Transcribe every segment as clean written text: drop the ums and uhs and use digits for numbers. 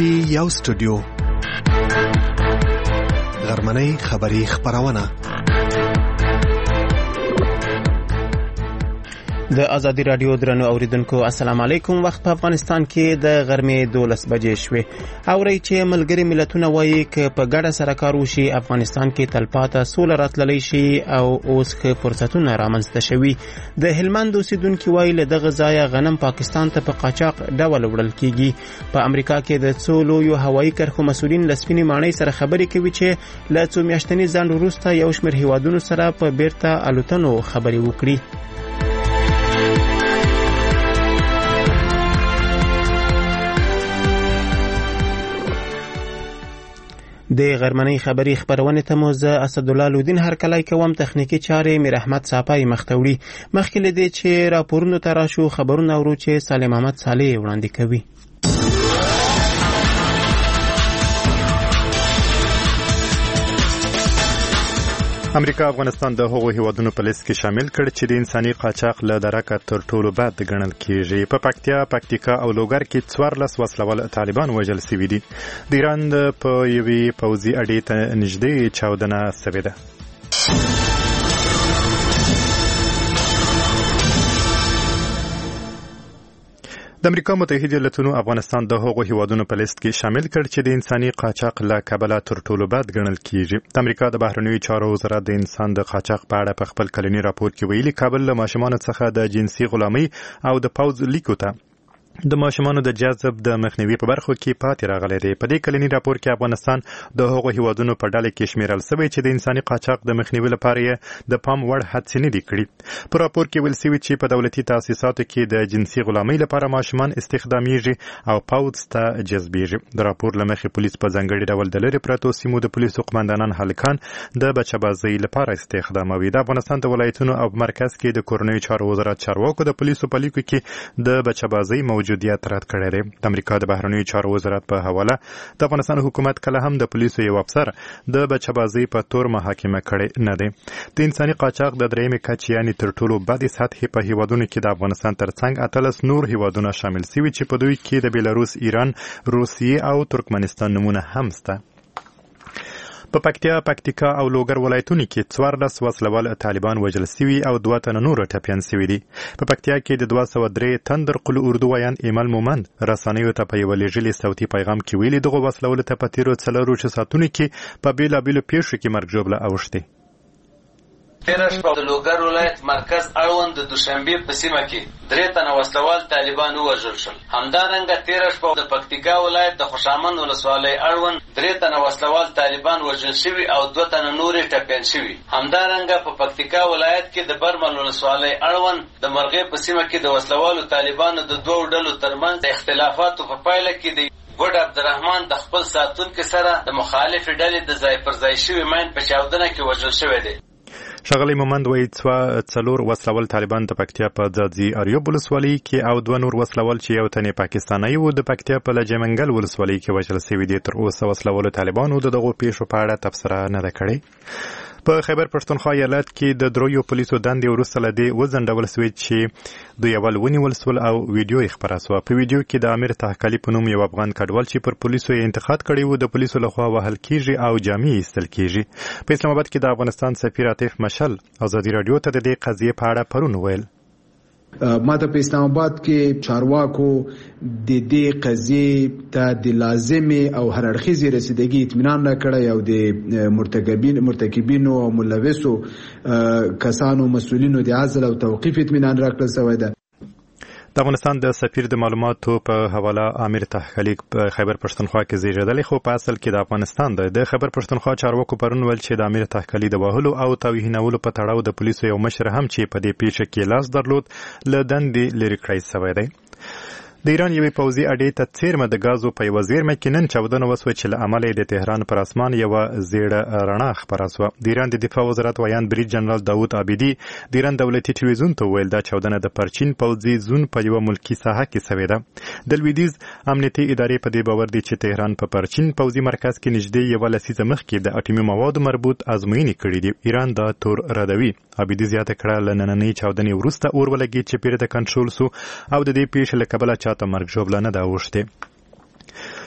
پی یو سټوډیو غرمنۍ خبری خبرونه د ازادي رادیو درنو اوریدونکو السلام علیکم. وخت په افغانستان کې د غرمې 12 بجې شوې. اوري چې ملګری ملتونه وایي ک په ګډه سره کار وشي افغانستان کې تلپاته سوله راتللی شي او اوس ښه فرصتونه رامنځته شوي. د هلمند اوسیدونکو وایي له دغه ځایه غنم پاکستان ته په قاچاق ډول وړل کیږي. په امریکا کې د څو لویو هوایي کرښو مسؤلین له سپینې ماڼۍ سره خبرې کوي چې له څو میاشتني ځنډ وروسته یو شمېر هیوادونو سره په بیرته الوتنو خبرې وکړي. د غرمنۍ خبری خبرونه ته مو زه اسدالله لودین هر کله کوم تخنیکی چارې میر احمد صافای مختوړي. مخکې لدی چې راپورونو تراشو خبرونه ورو چې سالم احمد صالح وړاندې کوي. امریکا افغانستان د هغو هیوادونو په لیست کې شامل کړ چې د انساني قاچاق له درکه تر ټولو بد ګڼل کیږي. په پکتیا او لوګر کې 14 وسلوال طالبان وژل شوي دي. د ایران په یوې پوځي اډې ته نږدې چاودنه شوې ده. د امریکا متحده ایالاتونو افغانستان د هغو هیوادونو په لیست کې شامل کړ چې د انساني قاچاق له کبله تر ټولو بد ګڼل کیږي. د امریکا د بهرنیو چارو وزارت د انسان د قاچاق په اړه په خپل کلنی راپور کې ویلي کابل له ماشومانو څخه د جنسي غلامۍ او د پوځ لیکو ته د ماشومانو د جذب د مخنیوي په برخو کې پاتې راغلی دی. په دې کلنی راپور کې افغانستان د هغو هیوادونو په ډله کې شمیرل شوی چې د انساني قاچاق د مخنیوي لپاره یې د پام وړ هڅې نه دي کړې. په راپور کې ویل شوی چې په دولتي تاسیساتو کې د جنسي غلامۍ لپاره ماشومان استخدامیږي او پوځ ته جذبیږي. د راپور له مخې پولیس په ځانګړي ډول د لرې پرتو سیمو د پولیسو قماندانان هلکان د بچه‌بازۍ لپاره استخداموي. د افغانستان د ولایتونو او مرکز کې د کورنیو چارو وزارت چارواکو د پولیسو په لیکو کې د بچه‌بازۍ موجودیت رد کړی. د امریکا د بهرنیو چارو وزارت په حواله د افغانستان حکومت کله هم د پولیسو یو افسر د بچه‌بازۍ په تور محاکمه کړی نه دی. د انساني قاچاق د درېیمې کچې یعنې تر ټولو بدې سطحې په هیوادونو کې د افغانستان ترڅنګ 18 نور هیوادونه شامل شوي چې په دوی کې د بیلاروس، ایران، روسیې او ترکمنستان نمونه هم شته. په پکتیا او لوګر ولایتونو کې 14 وسلوال طالبان وژل شوي او 2 تنه نور ټپیان شوي دي. په پکتیا کې د 203 تندر قل اردو ویان ایمل مومند رسنیو ته په یو لېږلي صوتي پیغام کې ویلي دغه وسلوال ته په تیرو 4 ساعتونو کې په بیلابیلو پیښو کې مرګ ژوبله اوښتي. تیره شپه د لوګر ولایت مرکز اړوند د دوشنبې په سیمه کې 3 تنه وسلوال طالبان ووژل شول. همدارنګه تیره شپه د پکتیکا ولایت د خوشامند ولسوالۍ اړوند 3 تنه وسلوال طالبان وژل شوي او 2 تنه نورې ټپیان شوي. همدارنګه په پکتیکا ولایت کې د برمل ولسوالۍ اړوند د مرغې په سیمه کې د وسلوالو طالبانو د 2 ډلو ترمنځ د اختلافاتو په پایله کې د ګډ عبدالرحمن د خپل ساتونکو سره د مخالفې ډلې د ځای پر ځای شوي ماین په چاودنه کې وژل شوی دی. ښاغلی مومند وایي 4 وسلوال طالبان د پکتیا په ځاځي اریوب ولسوالۍ کې او 2 نور وسلوال چې یو تن پاکستانی وو د پکتیا په لجمنګل ولسوالۍ کې وژل شوي دي. تر اوسه وسلوالو طالبانو د دغو پیښو په اړه تبصره نه ده کړې. په خیبر پښتونخوا ایالت کې د دریو پولیسو دندې وروسته له دې وځنډول شوې چې دوی اول ونیول شول او ویډیو یې خپره شوه. په ویډیو کې د امیر تحقلي په نوم یو افغان کډوال چې پر پولیسو یې انتقاد کړی و د پولیسو لخوا وهل کیږي او جامې یې ایستل کیږي. په اسلام آباد کې د افغانستان سفیر عاطف مشل ازادي رادیو ته د دې قضیې په اړه پرون ویل ما ته په اسلام آباد کې چارواکو د دې قضیې ته د لازمي او هر اړخیزې رسیدګۍ اطمینان راکړی او د مرتکبینو او ملوثو کسانو مسؤلینو د عزل او توقیف اطمینان راکړل شوی ده. د افغانستان د سفیر د معلوماتو په حواله امیر تحقلي په خیبر پښتونخوا کې زیږیدلی خو په اصل کې د افغانستان دی. د خیبر پښتونخوا چارواکو پرون ویل چې د امیر تحقلي د وهلو او توهینولو په تړاو د پولیسو یو مشر هم چې په دې پیښه کې لاس درلود له دندې لرې کړی شوی دی. د ایران یوې پوځي اډې ته څیرمه د ګازو په یوه زیرمه کې نن چاودنه وسوه چې له امله یې د تهران پر اسمان یوه زیړه رڼا خپره سوه. د ایران د دفاع وزارت ویان برید جنرال داود عابدي د ایران دولتي ټلویزیون ته وویل دا چاودنه د پرچین پوځي زون په یوه ملکي ساحه کې شوې ده. د لویدیځ امنیتي ادارې په دې باور دي چې تهران په پرچین پوځي مرکز کې نږدې یوه لسیزه مخکې د اټومي موادو مربوط ازموینې کړې دي. ایران دا تور ردوي. عابدي زیاته کړه له نننۍ چاودنې وروسته اور ولګېد چې بیرته کنټرول سو او د دې پیښې له کبله چاته مرګ ژوبله نه ده اوښتې.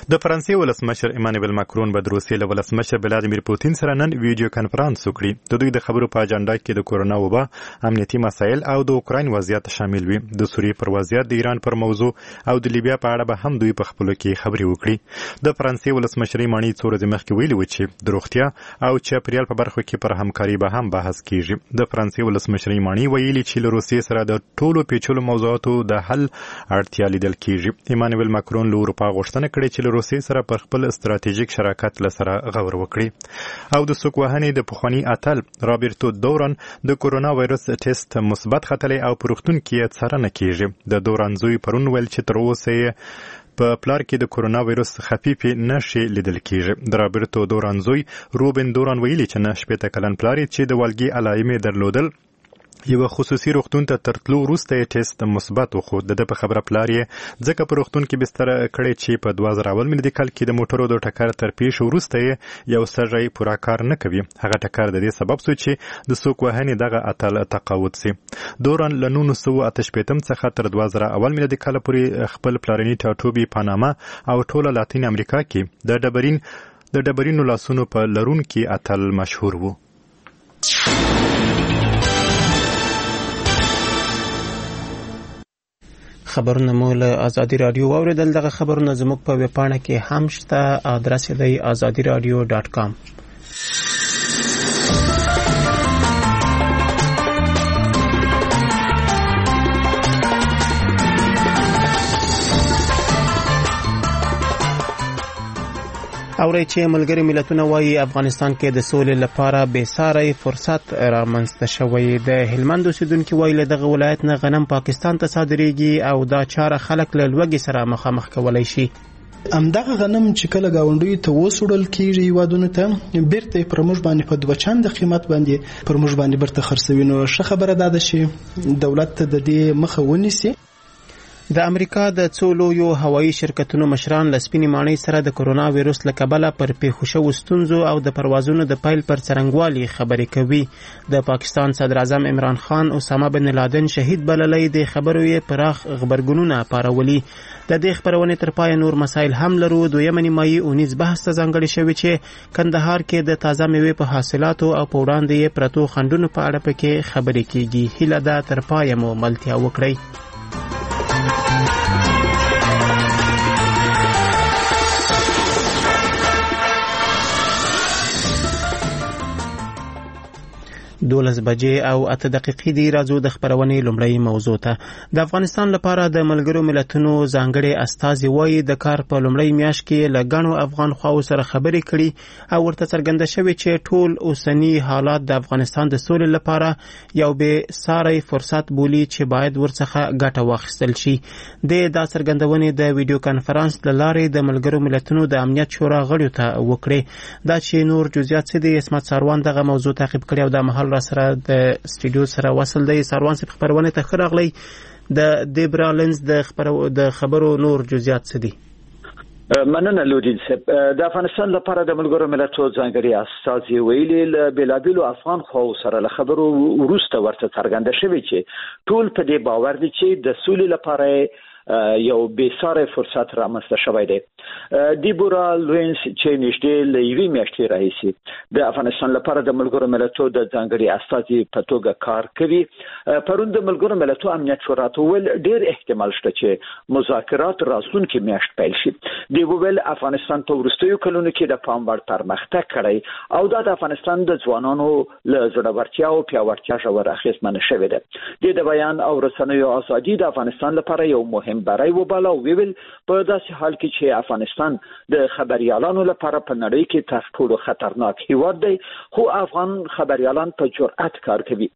د فرانسې ولسمشر ایمانوئل ماکرون به د روسیې له ولسمشر ولادیمیر پوتین سره نن ویډیو کانفرانس وکړي. د دوی د خبرو په اجنډا کې د کورونا وبا، امنیتي مسایل او د اوکراین وضعیت شامل وي. د سوریې پر وضعیت، د ایران پر موضوع او د لیبیا په اړه به هم دوی په خپلو کې خبرې وکړي. د فرانسې ولسمشرۍ ماڼۍ څو ورځې مخکې ویلي و چې د روغتیا او چاپیریال په برخو کې پر همکاري به هم بحث کیږي. د فرانسې ولسمشرۍ ماڼۍ ویلي چې له روسیې سره د ټولو پیچلو موضوعاتو د حل اړتیا لیدل کیږي. ایمانوئل ماکرون له اروپا غوښتنه کړې چې له روسیې سره پر خپل استراتیژیک شراکت له سره غور وکړي. او د سوک وهنې د پخواني اتل رابرتو دوران د کورونا وایرس ټیسټ مثبت ختلی او په روغتون کې څارنه کیږي. د دوران زوی پرون ویل چې تر اوسه په پلار کې د کورونا وایرس خفیفې نښې لیدل کیږي. د رابرتو دوران زوی روبن دوران ویلي چې 9 کلن پلار چې د والګي علایمې درلودل یو خصوصي روغتون ته ترتلو وروسته یې ټیسټ مثبت وخود. د په خبره پلار یې ځکه په روغتون کې بستر کړی چې په 2000 میلیدیکل کې د موټرو د ټکر تر پیښ وروسته یې یو سړی پوره کار نه کوي. هغه ټکر د دې سبب شو چې د سوک وهنې دغه اتل تقاعد سي. دوران له 1988 څخه تر 2001 میلیدیکل پورې خپل پلارني ټاټوبي پاناما او ټوله لاتین امریکا کې د ډبرینو لاسونو په لرونکي اتل مشهور وو. خبرونه مو له ازادي رادیو واوریدل. دغه خبرونه زموږ په ویبپاڼه کې هم شته. ادرس یې دی azadiradio.com. اوري چې ملګری ملتونه وايي افغانستان کې د سولې لپاره بې ساري فرصت رامنځته شوی. د هلمند اوسیدونکو ویل دغه ولایت نه غنم پاکستان ته صادریږي او دا چاره خلک له لوږې سره مخامخ کولای شي. امدغه غنم چې کله گاونډي ته وسوړل کیږي وادونه ته بیرته پر موږ باندې په 2 چند قیمت باندې پر موږ باندې برته خرڅوي. نو ښه خبره ده چې دولت ته د دې مخه ونیسي. د امریکا د څو لویو هوایي شرکتونو مشران له سپینې ماڼۍ سره د کورونا وایرس له کبله پر پیښو شوو ستونزو او د پروازونو د پیل پر څرنګوالي خبرې کوي. د پاکستان صدر اعظم عمران خان اسامه بن لادن شهید بللی. د خبرو یې پراخ غبرګونونه پارولي. د دې خبرونې تر پای نور مسایل هم لرو. دویمه نیمایي اونیز بحث ته ځانګړی شوی چې کندهار کې د تازه میوې په حاصلاتو او په وړاندې یې پرتو خنډونو په اړه پکې خبرې کیږي. هیله ده تر پایه مو ملتیا وکړئ. دولس بجې او 8 دقیقې دی. راځو د خبرونې لومړی موضوع ته. د افغانستان لپاره د ملګرو ملتونو ځانګړي استازي وایي د کار په لومړی میاشت کې له ګڼو افغان خواو سره خبرې کړي او ورته څرګنده شوې چې ټول اوسنی حالات د افغانستان د سولې لپاره یو بې ساري فرصت بولي چې باید ورڅخه ګټه واخیستل شي. دا څرګندونې د ویډیو کانفرنس له لارې د ملګرو ملتونو د امنیت شورا غړیو ته وکړې. دا چې نور جزئیات څه دي، اسمت ساروان دغه موضوع تعقیب کړی او د محل سره د سټوډیو سره وصل دی. ساروان صاحب خبرونه ته ښه راغلی. د دیبرا لنز د خبرو نور جزئیات څه دي؟ مننه لودین صاحب. د افغانستان لپاره د ملګرو ملتونو ځانګړي استازي ویلي له بېلابېلو افغان خواو سره له خبرو وروسته ورته څرګنده شوې چې ټول په دې باور دي چې د سولې لپاره یو بېساري فرصت رامنځته شوی دی. دیبورا لوینس چې نږدې له یوې میاشتې راهیسې د افغانستان لپاره د ملګرو ملتونو د ځانګړي استازي په توګه کار کوي. پرون د ملګرو ملتونو امنیت شورا ته ویل ډېر احتمال شته چې مذاکرات راتلونکې میاشت پیل شي. دی ویل افغانستان په وروستیو کلونو کې د پام وړ پرمختګ کړی او دا د افغانستان د ځوانانو له زړورتیا او پیاوړتیا ژور اغېزمنه شوې ده. د بیان او رسنیو ازادي د افغانستان لپاره یو مهم برای وباله او ویل په داسې حال کې چې افغانستان د خبريالانو لپاره په نړۍ کې تر ټولو خطرناک هیواد دی، خو افغان خبريالان په جرأت کار کوي.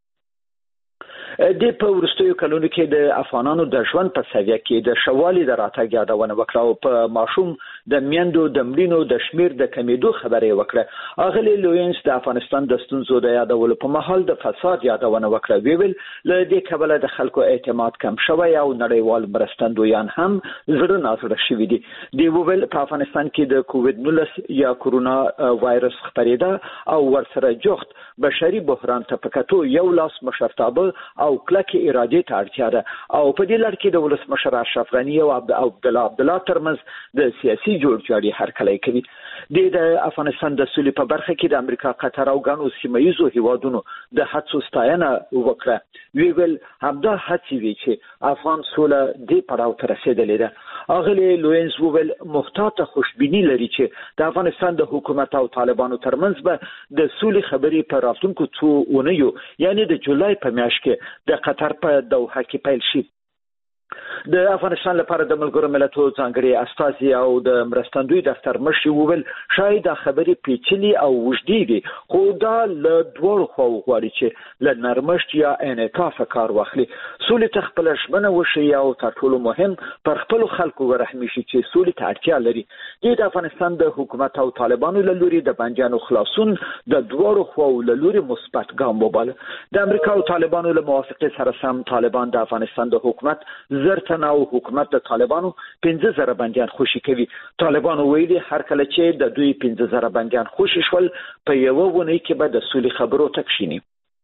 د په وروستیو کلونو کې د افغانانو د ژوند په سویه کې د شوالي د راتګ یادونه وکړه او په ماشوم د میندو د مړینو د شمیر د کمیدو خبرې وکړه. اغلی لوینس د افغانستان د ستونزو د یادولو په مهال د فساد یادونه وکړه. ویل له دې کبله د خلکو اعتماد کم شوی او نړیوال مرستندویان هم زړه نازړه شوي دي. دی ویل په افغانستان کې د کووډ-19 یا کورونا وایرس خپرېده او ورسره جوخت بشري بحران ته پکاتو یو لاس مشرتابه او کلکه اراده ته اړتیا ده او په دې لړ کې د ولسمشر اشرف غنی او عبدالله ترمنځ د سیاسي جوړجاړي هرکلی کوي. د افغانستان د سولې په برخه کې د امریکا، قطر او ګڼو سیمه ییزو هیوادونو د هڅو ستاینه وکړه. ویل همدا هڅې وی چې افغان سوله دې پړاو ته رسیدلې ده. اغلی لوینز وویل محتاطه خوشبینی لري چې د افغانستان د حکومت او طالبانو ترمنځ به د سولې خبرې په راتلونکو څو اونیو یعنی د جولای په میاشت کې د قطر په دوحه کې پیل شي. د افغانستان لپاره د ملګرو ملتونو ځانګړي استازي او د مرستندوی دفتر مشر وویل شاید د خبرې پیچلي او وجدي دي، خو دا له دوړو خواو غواړي چې له نرمښت یا انعطاف کار واخلي، سولې ته خپله ژمنه وشي او تر ټولو مهم پر خپلو خلکو ورحمي شي چې سولې ته اړتیا لري. د افغانستان د حکومت او طالبانو له لوري د بندیانو خلاصون د دوړو خواو له لوري مثبت ګام وباله. د امریکا او طالبانو له موافقې سره سم طالبان د افغانستان د حکومت زرتن او حکومت د طالبانو 15,000 بندیان خوشي کوي. طالبانو ویلي هر کله چې د دوی 15,000 بندیان خوشي شول په یوه ونې کې به د سولې خبرو ته کښیني.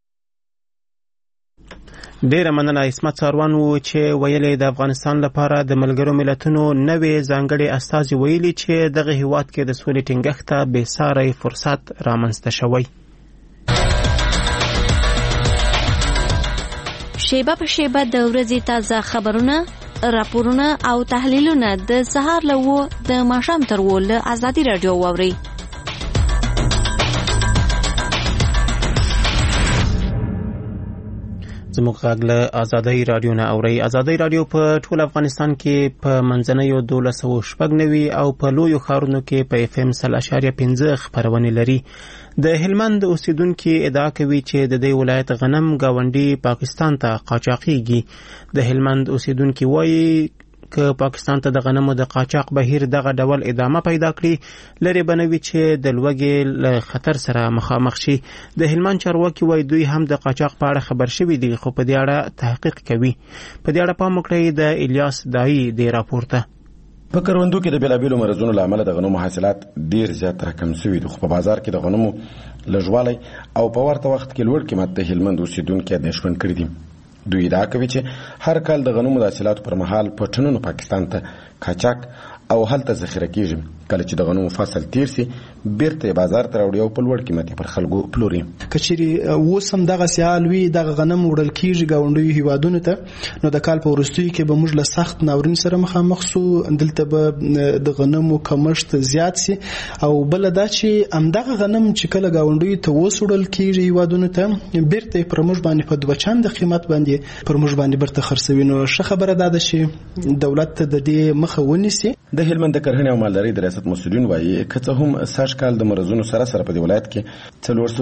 ډیره مننه عصمت ساروان و چې ویلې د افغانستان لپاره د ملګرو ملتونو نوې ځانګړي استازي ویلي چې دغه هیواد کې د سولې ټینګښت ته بېساری فرصت رامنځته شوی. شیبه په شیبه د ورځې تازه خبرونه، راپورونه او تحلیلونه د سهار له 9 د ماښام تر 10 له ازادي رادیو واورئ. زموږ غږ له ازادي رادیو نه اورئ. ازادي رادیو په ټول افغانستان کې په منځنیو 1290 او په لویو ښارونو کې په FM 100.5 خپرونې لري. د هلمند اوسیدونکو ادعا کوي چې د دې ولایت غنم گاونډي پاکستان ته قاچاقېږي. د هلمند اوسیدونکو وایي که پاکستان ته د غنمو د قاچاق بهیر دغه ډول ادامه پیدا کړي لري بنوي چې د لوږې له خطر سره مخامخ شي. د هلمند چارواکي وایي دوی هم د قاچاق په اړه خبر شوي دي خو په دې اړه تحقیق کوي. په دې اړه پام وکړئ د الیاس دایی د راپورته. په کروندو کې د بیلابیلو مرزونو له امله د غنمو حاصلات ډیر زیات راکم شوي دي، خو په بازار کې د غنمو لږوالی او په ورته وخت کې لوړ قیمت د هلمند اوسیدونکو اندېښمن کړي دي. دوی ادعا کوي چې هر کال د غنمو د حاصلاتو پر مهال په ټنونو پاکستان ته قاچاق او هلته ذخیره کیږي. کله چې د غنمو فصل تیر سي بیرته بازار ته راوړي او په لوړ قیمت پر خلکو پلوري. کچېري اوس هم دغه سیال وي دغه غنم وړل کیږي ګاونډیو هیوادونو ته، نو د کال په وروستیو کې به موږ له سخت ناورین سره مخامخ سو. دلته به د غنمو کمښت زیات سي او بل دا چې همدغه غنم چې کله ګاونډیو ته وسوړل کیږي هیوادونو ته بیرته پر موږ باندې په دوه چند قیمت باندې پر موږ باندې برته خرڅوي. نو ښه خبره ده چې دولت ته د دې مخه ونیسي. د هلمند د کرهنې او مالدارۍ د ریاست مسؤلین وایي که څه هم سږ کال د مرزونو سره سره په دې ولایت کې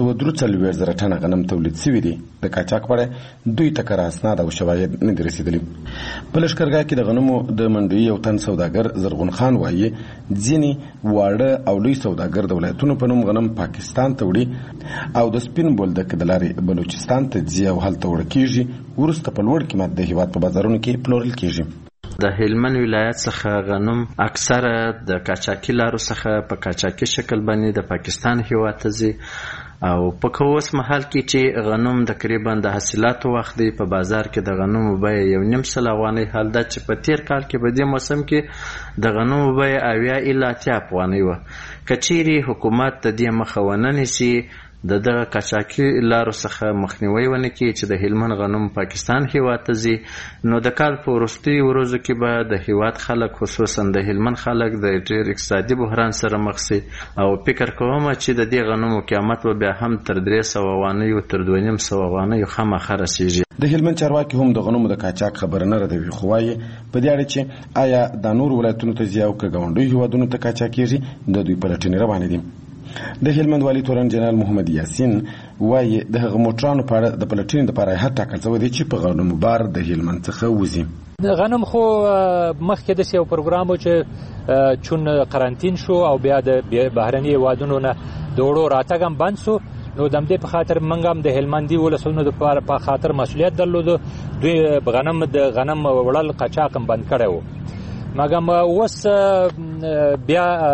443 ټنه غنم تولید شوي دي. د قاچاق په اړه دوی ته کره اسناد او شواهد نه دي رسېدلي. په لښکرګاه کې د غنمو د منډوي یو تن سوداګر زرغون خان وایي ځینې واړه او لوی سوداګر د ولایتونو په نوم غنم پاکستان ته وړي او د سپین بولدک د لارې بلوچستان ته ځي او هلته وړل کېږي، وروسته په لوړ قیمت د هیواد په بازارونو کې پلورل کېږي. د هلمند ولایت څخه غنم اکثره د قاچاقي لارو څخه په قاچاقي شکل باندې د پاکستان هیواد ته ځي او په اوس مهال کې چې غنم تقریبا د حاصلاتو وخت دی په بازار کې د غنمو بیه 1.5 افغانۍ حال ده چې په تیر کال کې په دې موسم کې د غنمو بیه 80 الی 80 افغانۍ وه. کچېري حکومت د دې مخه ونه نیسي د قاچاقي لارو څخه مخنیوي ونه کړي چې د هلمند غنم پاکستان هیواد ته ځي، نو د کال په وروستیو ورځو کې به د هیواد خلک خصوصا د هلمند خلک د ډېر اقتصادي بحران سره مخ شي او فکر کوم چې د دې غنمو قیمت به بیا هم تر 300 افغانۍ او تر 250 افغانۍ خامخا رسیږي. د هلمند چارواکي هم د غنمو د قاچاق خبر نه ردوي، خو وايي په دې اړه چې آیا د نور ولایتونو ته ځي او که ګاونډیو هیوادونو ته قاچاقېږي د دوی پلټنې روانې دي. د هلمند والي تورن جنرال محمد یاسین وایي د هغه موټرانو په اړه د پلټنې لپاره هر ټاکل شوی دی چې په غنمو بار د هلمند څخه وځي. د غنم خو مخکې داسې یو پروګرام و چې چون قرنطین شو او بیا د بهرني هیوادونو نه د وړو راتګ هم بند شو، نو د همدې په خاطر موږ هم د هلمندي ولسونو دپاره په خاطر مسؤلیت درلودو، دوی د غنم وړل قاچاق هم بند کړی و. مګم اوس بیا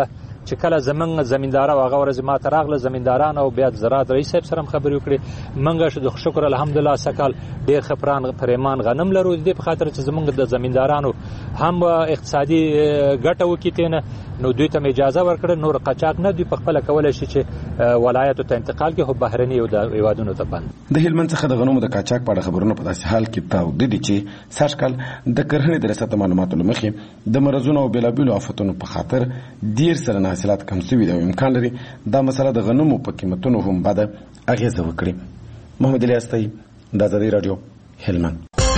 چې کله زمونږ زمیندار او هغه ورځ ما ته راغله زمینداران او بیا زراعت رئیس صاحب سره خبرې وکړې. موږ شکر الحمدلله سکال ډېر ښه پریمان غنم لرو، دې په خاطر چې زمونږ د زمیندارانو هم اقتصادي ګټه وکړي تېنه، نو دوی ته اجازه ورکړه نور قاچاق نه دوی په خپله کولی شي چې ولایتو ته انتقال کړي، خو بهرني هیوادونو ته بند. د هلمند څخه د غنمو د قاچاق په اړه خبرونه په داسې حال کې تاوده دي چې سږ کال د کرهڼې د ریاست معلوماتو له مخې د مرضونو او بېلابېلو آفتونو په خاطر 10 سلنه حاصلات کم شوي دي او امکان لري دا مسله د غنمو په قیمتونو هم بده اغېزه وکړي. محمد الیاستی، د ازادي راډیو، هلمند.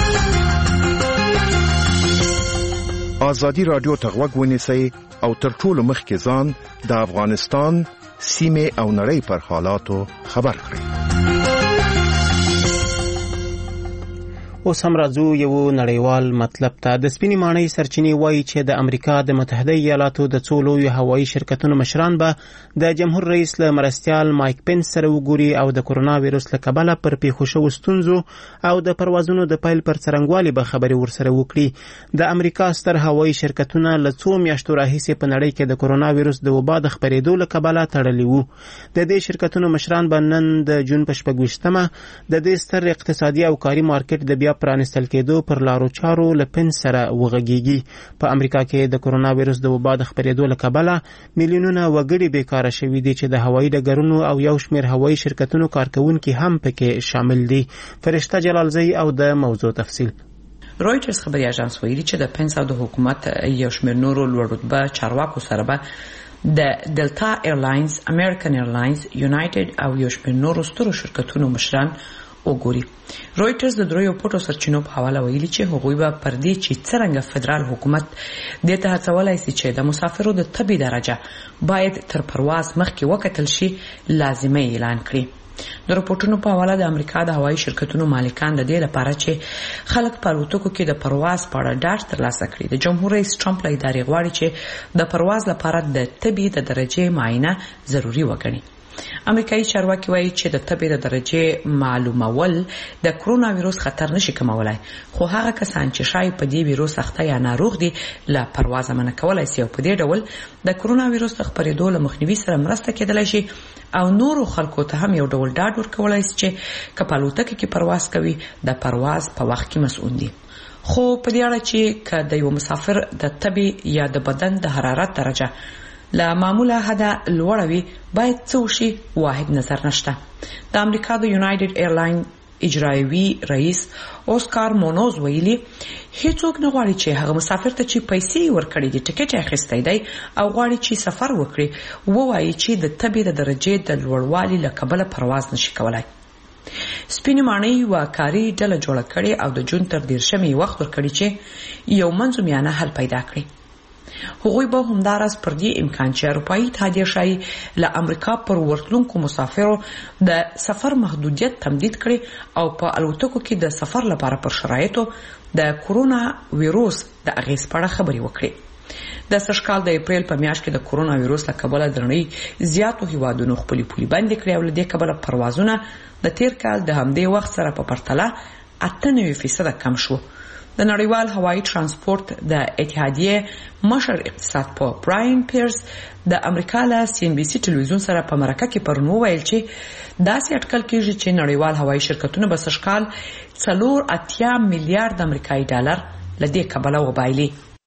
ازادي راډیو ته غوږ ونیسئ او تر ټولو مخکې ځان د افغانستان سیمې او نړۍ پر حالاتو خبر کړئ. اوس هم راځو یو نړیوال مطلب ته. د سپینې ماڼۍ سرچینې وایي چې د امریکا د متحده ایالاتو د څو لویو هوایي شرکتونو مشران به د جمهور رئیس له مرستیال مایک پنس سره وګوري او د کرونا ویروس له کبله پر پیښو شوو ستونزو او د پروازونو د پیل پر څرنګوالي به خبرې ورسره وکړي. د امریکا ستر هوایي شرکتونه له څو میاشتو راهیسې په نړۍ کې د کرونا ویروس د وبا د خپرېدو له کبله تړلي وو. د دې شرکتونو مشران به نن د جون په 26مه د دې ستر اقتصادي او کاري مارکیټ د بیا پرانستل کېدو پر لارو چارو له پنس سره وغږیږي. په امریکا کې د کرونا ویروس د وبا د خپرېدو له کبله میلیونونه وګړي بیکاره شوي دي چې د هوایي ډګرونو او یو شمېر هوایي شرکتونو کارکوونکي هم پکې شامل دي. فرشته جلالزی او د موضوع تفصیل. رویټرز خبري اژانس ویلي چې د پنس او د حکومت یو شمېر نورو لوړ رتبه چارواکو سره به د ډلتا ایرلاینز، امریکن ایرلاینز، یونایټډ او یو شمېر نورو سترو شرکتونو مشران وګوري. رویټرز د دریو پټو سرچینو په حواله ویلي چې هغوی به پر دې چې څرنګه فدرال حکومت دې ته هڅولی سي چې د مسافرو د طبي درجه باید تر پرواز مخکې وکتل شي لازمي اعلان کړي. د رپورټونو په حواله د امریکا د هوایي شرکتونو مالکان د دې لپاره چې خلک په الوتکو کې د پرواز په اړه ډاډ ترلاسه کړي د جمهور رئیس ټرمپ له ادارې غواړي چې د پرواز لپاره د طبي د درجې معاینه ضروري وګڼي. امریکایي چارواکي وایي چې د طبي د درجې معلومول د کرونا ویروس خطر نشي کمولای، خو هغه کسان چې شاید په دې ویروس اخته یا ناروغ دي له پرواز منع کولای شي او په دې ډول د کرونا ویروس د خپرېدو له مخنیوي سره مرسته کېدلای شي او نورو خلکو ته هم یو ډول ډاډ ورکولای شي چې که په الوتکه کې پرواز کوي د پرواز په وخت کې مسؤل دي. خو په دې اړه چې که د یو مسافر د طبي یا د بدن د حرارت درجه لا معموله حدا لوړه وي باید څه وشي واحد نظر نشته. د امریکا د یونایټډ ایرلاین اجرایوي رئیس اوسکار مونوز ویلي هیڅوک نه غواړي چې هغه مسافر ته چې پیسې ورکړي دي ټیکټ اخیستی دی او غواړي چې سفر وکړي ووایي چې د طبي د درجې د لوړوالي له کبله پرواز نشي کولای. سپینې ماڼۍ یوه کاري ډله جوړه کړې او د جون تر 13 وخت ورکړي چې یو منظومیانه حل پیدا کړي. هغوی به همداراز پر دې امکان چې اروپایي اتحادیه شایي له امریکا پر ورتلونکو مسافرو د سفر محدودیت تمدید کړي او په الوتکو کې د سفر لپاره پر شرایطو د کرونا ویروس د اغیز په اړه خبرې وکړي. د سږکال د اپریل په میاشت کې د کرونا ویروس له کبله د نړۍ زیاتو هیوادونو خپلې پولې بندې کړې او له دې کبله پروازونه د تیر کال د همدې وخت سره په پرتله 98% کم شو. د نړیوال هوایي ترانسپورت د اتحادیې مشر اقتصاد په براین پیرس د امریکا له CNBC ټلویزیون سره په مرکه کې پرون وویل چې داسې اټکل کېږي چې نړیوال هوایي شرکتونه به سږکال 4.8 میلیارډ امریکایي ډالر له دې کبله وبایلي.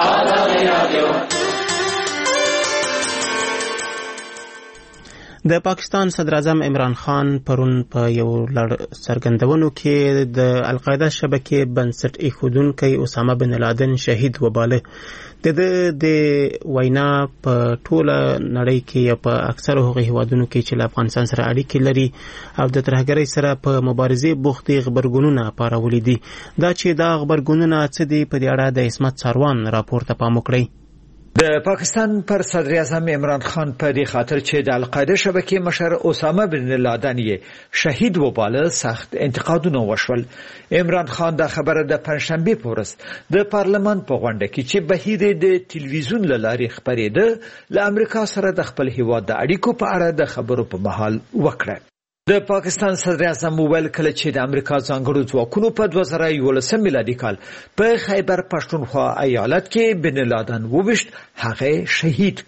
د پاکستان صدر اعظم عمران خان پرون په یو لړ څرګندونو کې د القاعده شبکې بنسټ ایښودونکی اسامه بن لادن شهید وباله. د وینا په ټوله نړۍ کې یا په اکثر هغه هیوادونو کې چې له افغانستان سره اړیکې لري او د ترهګرۍ سره په مبارزې بوخت دي خبرګونونه پارولي دي. دا چې دا خبرګونونه څه دي په دې اړه د عصمت ساروان راپور ته پام وکړئ. د پاکستان پر صدر اعظم عمران خان په دې خاطر چې د القاعده شبکې مشر اسامه بن لادن یې شهید وباله سخت انتقادونه وشول. عمران خان دا خبره د پنځشنبه په ورځ د پارلمان په غونډه کې چې بهیر د ټلویزیون له لارې خبرېده له امریکا سره د خپل هیواد د اړیکو په اړه د خبرو په مهال وکړه. د پاکستان صدر اعظم موبایل کله چې د امریکا ځانګړو ځواکونو په 2011 میلادي کال په خیبر پښتونخوا ایالت کې بن لادن وویشت هغه شهید کړ.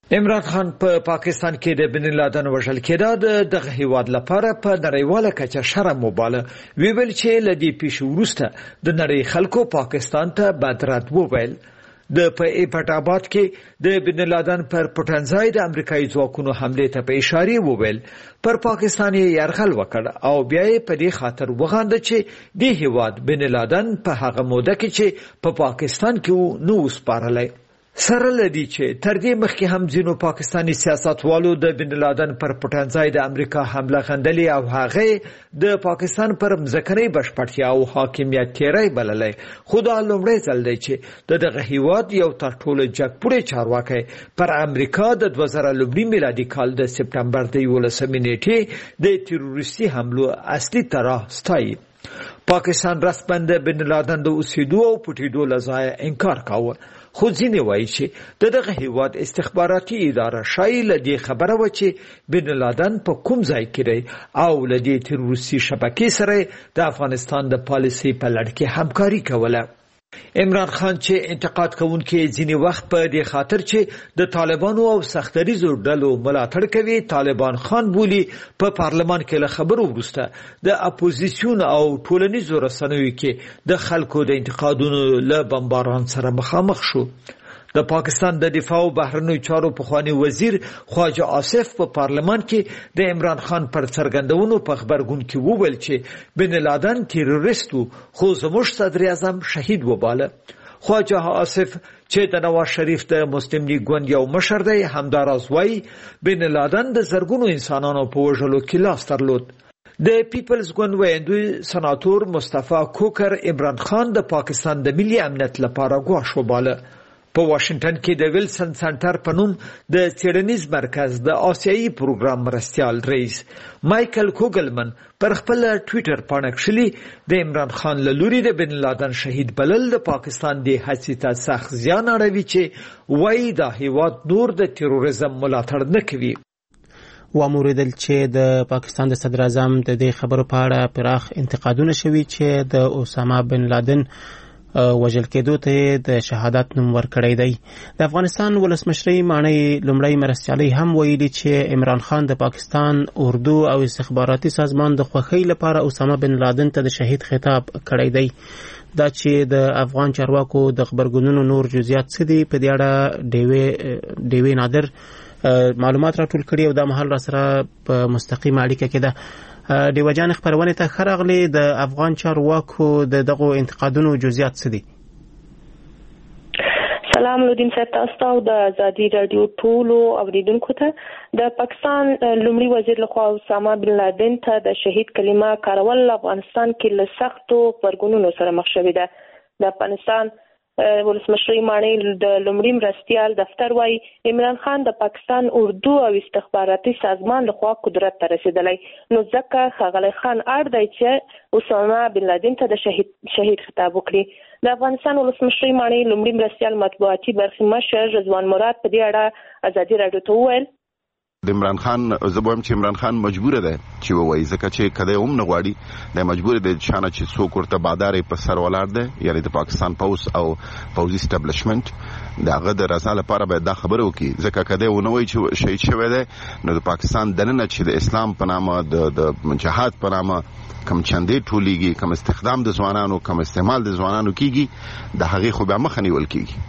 عمران خان په پاکستان کې د بن لادن وژل کېدا دغه هیواد لپاره په نړیواله کچه شرم وباله. ویل چې لدی پیښ ورسته د نړۍ خلکو پاکستان ته بدرد وویل. د پټ آباد کې د بن لادن پر پټنځای د امریکایي ځواکونو حمله ته په اشاره وویل پر پاکستاني يرغل وکړ او بیا یې په دې خاطر وغانده چې د هیواد بن لادن په هغه موده کې چې په پاکستان کې نو سپارلای. سره لدی چې تر دې مخکې هم ځینو پاکستانی سیاستوالو د بن لادن پر پټنځای د امریکا حمله غندلې او هغه د پاکستان پر مځکنۍ بشپړتیا او حاکمیت تیری بللې. خدا لومړی ځل دی چې دغه هیواد یو تر ټولو جګپوړی چارواکي پر امریکا د 2019 میلادي کال د سپټمبر د 11 نیټې د تروریستي حملو اصلي طرح ستایي. پاکستان رسماً د بن لادن د اوسېدو او پټېدو لزای انکار کاوه. خو ځینې وایي چې دغه هیواد استخباراتي اداره شایي له دې خبره و چې بن لادن په کوم ځای کې دی او له دې تروریستي شبکې سره د افغانستان د پالیسۍ په لړ کې همکاري کوله. عمران خان چې انتقاد کوونکي ځینې وخت په دې خاطر چې د طالبانو او سختریزو ډلو ملاتړ کوي طالبان خان بولی په پارلمان کې له خبرو وروسته د اپوزیسیون او ټولنیزو رسنیو کې د خلکو د انتقادونو له بمباران سره مخامخ شو. د پاکستان د دفاع او بهرنیو چارو پخوانی وزیر خواجه آصف په پارلمان کې د عمران خان پر څرګندونو په خبرګون کې وویل چې بن لادن تیروریست خو زموږ صدر اعظم شهید وباله. خواجه آصف چې د نواز شریف د مسلم لیگ ګوند یو مشر دی همداراز وایي بن لادن د زرګونو انسانانو په وژلو کې لاس درلود. د پیپلز ګوند ویاندوی سناتور مصطفی کوکر عمران خان د پاکستان د ملي امنیت لپاره ګواښ وباله. په واشنگټن کې د ویلسن سنټر په نوم د څېړنیز مرکز د آسیایي پروګرام مرستیال رئیس مایکل کوګلمن پر خپل ټویټر باندې کښلي د عمران خان له لوري د بن لادن شهید بلل د پاکستان د هڅې ته سخت زیان اړوي چې وایي دا هیواد نور د تروریزم ملاتړ نه کوي. واموریدل چې د پاکستان د صدر اعظم د دې خبرو په اړه پراخ انتقادونه شوي چې د اسامه بن لادن وژل کېدو ته د شهادت نوم ورکړی دی. د افغانستان ولسمشرۍ ماڼۍ لومړی مرستیالۍ هم ویلي چې عمران خان د پاکستان اردو او استخباراتي سازمان د خوښۍ لپاره اسامه بن لادن ته د شهید خطاب کړی دی. دا چې د افغان چارواکو د خبرګونونو نور جزئیات څه دي په دې اړه ډیوې نادر معلومات راټول کړي او دا مهال را سره په مستقیمه اړیکه کې ده. ډیوه جان خبرونه ته ښه راغلي. د افغان چارواکو دغه انتقادونو جزئیات څه دي؟ سلام لودین صاحب تاسو ته او د ازادي رادیو ټولو اوریدونکو ته. د پاکستان لومړي وزیر لخوا اسامه بن لادن ته د شهید کلمه کارول افغانستان کې له سختو غبرګونونو سره مخ شوې ده. د افغانستان ولسمشرۍ ماڼۍ د لومړي مرستیال دفتر وايي عمران خان د پاکستان اردو او استخباراتي سازمان لخوا قدرت ته رسیدلی، نو ځکه ښاغلی خان اړ دی چې اسامه بن لادن ته د شهید خطاب وکړي. د افغانستان ولسمشرۍ ماڼۍ لومړي مرستیال مطبوعاتي برخې مشر رضوان مراد په دې اړه ازادي راډیو ته وویل د عمران خان زبویم چې عمران خان مجبور دی چې وایي ځکه چې کله هم نه غواړي د مجبور دی شانه چې څوک ورته بادارې په سر ولاړ دی یعنی د پاکستان پولیس او پولیس اسټابلیشمنت دغه د رضا لپاره باید دا خبره وکړي ځکه کله ونه وایي چې شهید شوی دی نو د پاکستان دننه چې د اسلام په نامه د جهاد په نامه کم چندې ټولېږي کم استخدام د ځوانانو کم استعمال د ځوانانو کیږي د هغې خو بیا مخه نیول کیږي.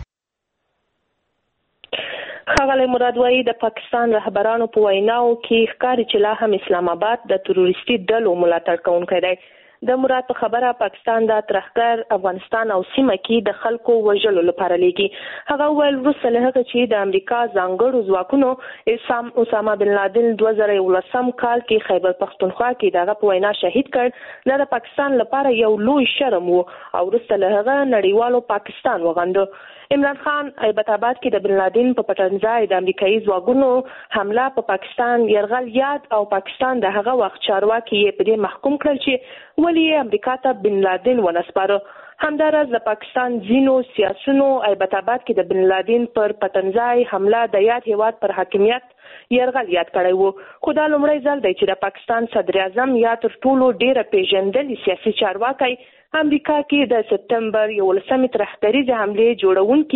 ښاغلی مراد وایي د پاکستان رهبرانو په ویناو کې ښکاري چې لا هم اسلام آباد د تروریستي ډلو ملاتړ کوونکی دی. د مراد په خبره پاکستان د ترهګر افغانستان او سیمه کې د خلکو وژلو لپاره لیږي. هغه وویل وروسته له هغه چې د امریکا ځانګړو ځواکونو اسامه بن لادن 2011 کال کې خیبر پختونخوا کې دغه په وینا شهید کړ دا د پاکستان لپاره یو لوی شرم و او وروسته له هغه نړیوالو پاکستان وغندو. عمران خان ایبت آباد کې د بن لادن په پټنځای د امریکایي ځواکونو حمله په پاکستان یرغل یاد او پاکستان د هغه وخت چارواکي یې په دې محکوم کړل چې ولې امریکا ته بن لادن ونسپاره. همداراز د پاکستان ځینو سیاسونو ایبت آباد کې د بن لادن پر پټنځای حمله د یاد هیواد پر حاکمیت یرغل یاد کړی وو. خو دا لومړی ځل دی چې د پاکستان صدر اعظم یا تر ټولو ډیره پیژندلي سیاسي چارواکی امریکا کې د سپتمبر 11 ترهګریزې حملې جوړونکي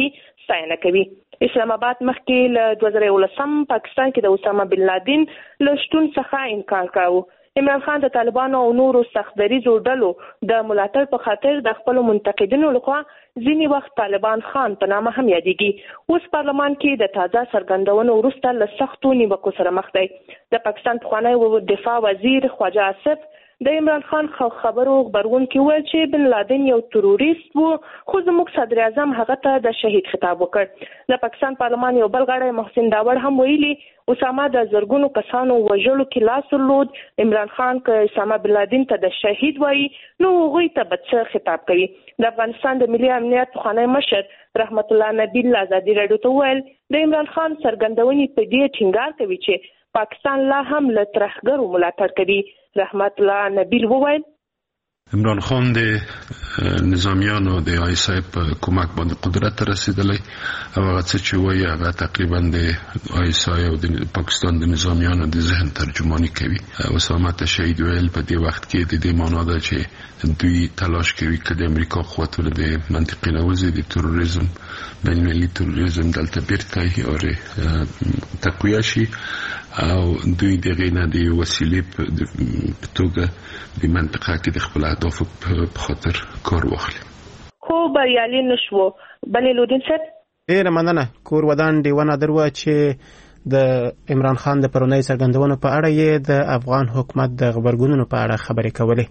ستاینه کوي. اسلام آباد مخکې له 2011 پاکستان کې د اسامه بن لادن له شتون څخه انکار کاوه. عمران خان د طالبانو او نورو سختدریزو ډلو د ملاتړ په خاطر د خپل منتقدینو لخوا ځینې وخت طالبان خان په نامه هم یادېږي. اوس پارلمان کې د تازه څرګندونو وروسته له سختو نیوکو سره مخ دی. د پاکستان پخوانی دفاع وزیر خواجه آصف د عمران خان خبرو خبرونکي وویل چې بن لادن یو تروریست و، خو زموږ صدر اعظم هغه ته د شهید خطاب وکړ. د پاکستان پارلمان یو بل غړی محسن داوړ هم ویلي اسامه د زرګونو کسانو وژلو کې لاس درلود. عمران خان که اسامه بن لادن ته د شهید وایي نو هغوی ته به څه خطاب کوي. د افغانستان د ملي امنیت پخوانی مشر رحمت الله نبیل ازادي راډیو ته وویل د عمران خان څرګندونې په دې ټینګار کوي چې پاکستان لا هم له ترهګرو ملاتړ کوي. رحمت الله نبیل وویل عمران خان د نظامیانو د آیسای په کومک باندې قدرت ته رسیدلی او هغه څه چې وایي هغه تقریبا د آیسای او د پاکستان د نظامیانو د ذهن ترجمانی کوي. اسامه ته شهید ویل په دې وخت کې د دې معنا ده چې دوی تلاش کوي که د امریکا قوتونه د منطقې نه وځي د تروریزم بین المللي تروریزم دلته بیرته یې تقویه شي او دوی دغه نه د وسیلې په توګه د منطقه کې د خپل اهداف په خاطر کار واخلي. خو بریالي نشو. بلې لودین صاحب ډېره مننه. کور ودان دیوانه درو چې د عمران خان د پرونی څرګندونو په اړه یې د افغان حکومت د غبرګونونو په اړه خبرې کولې.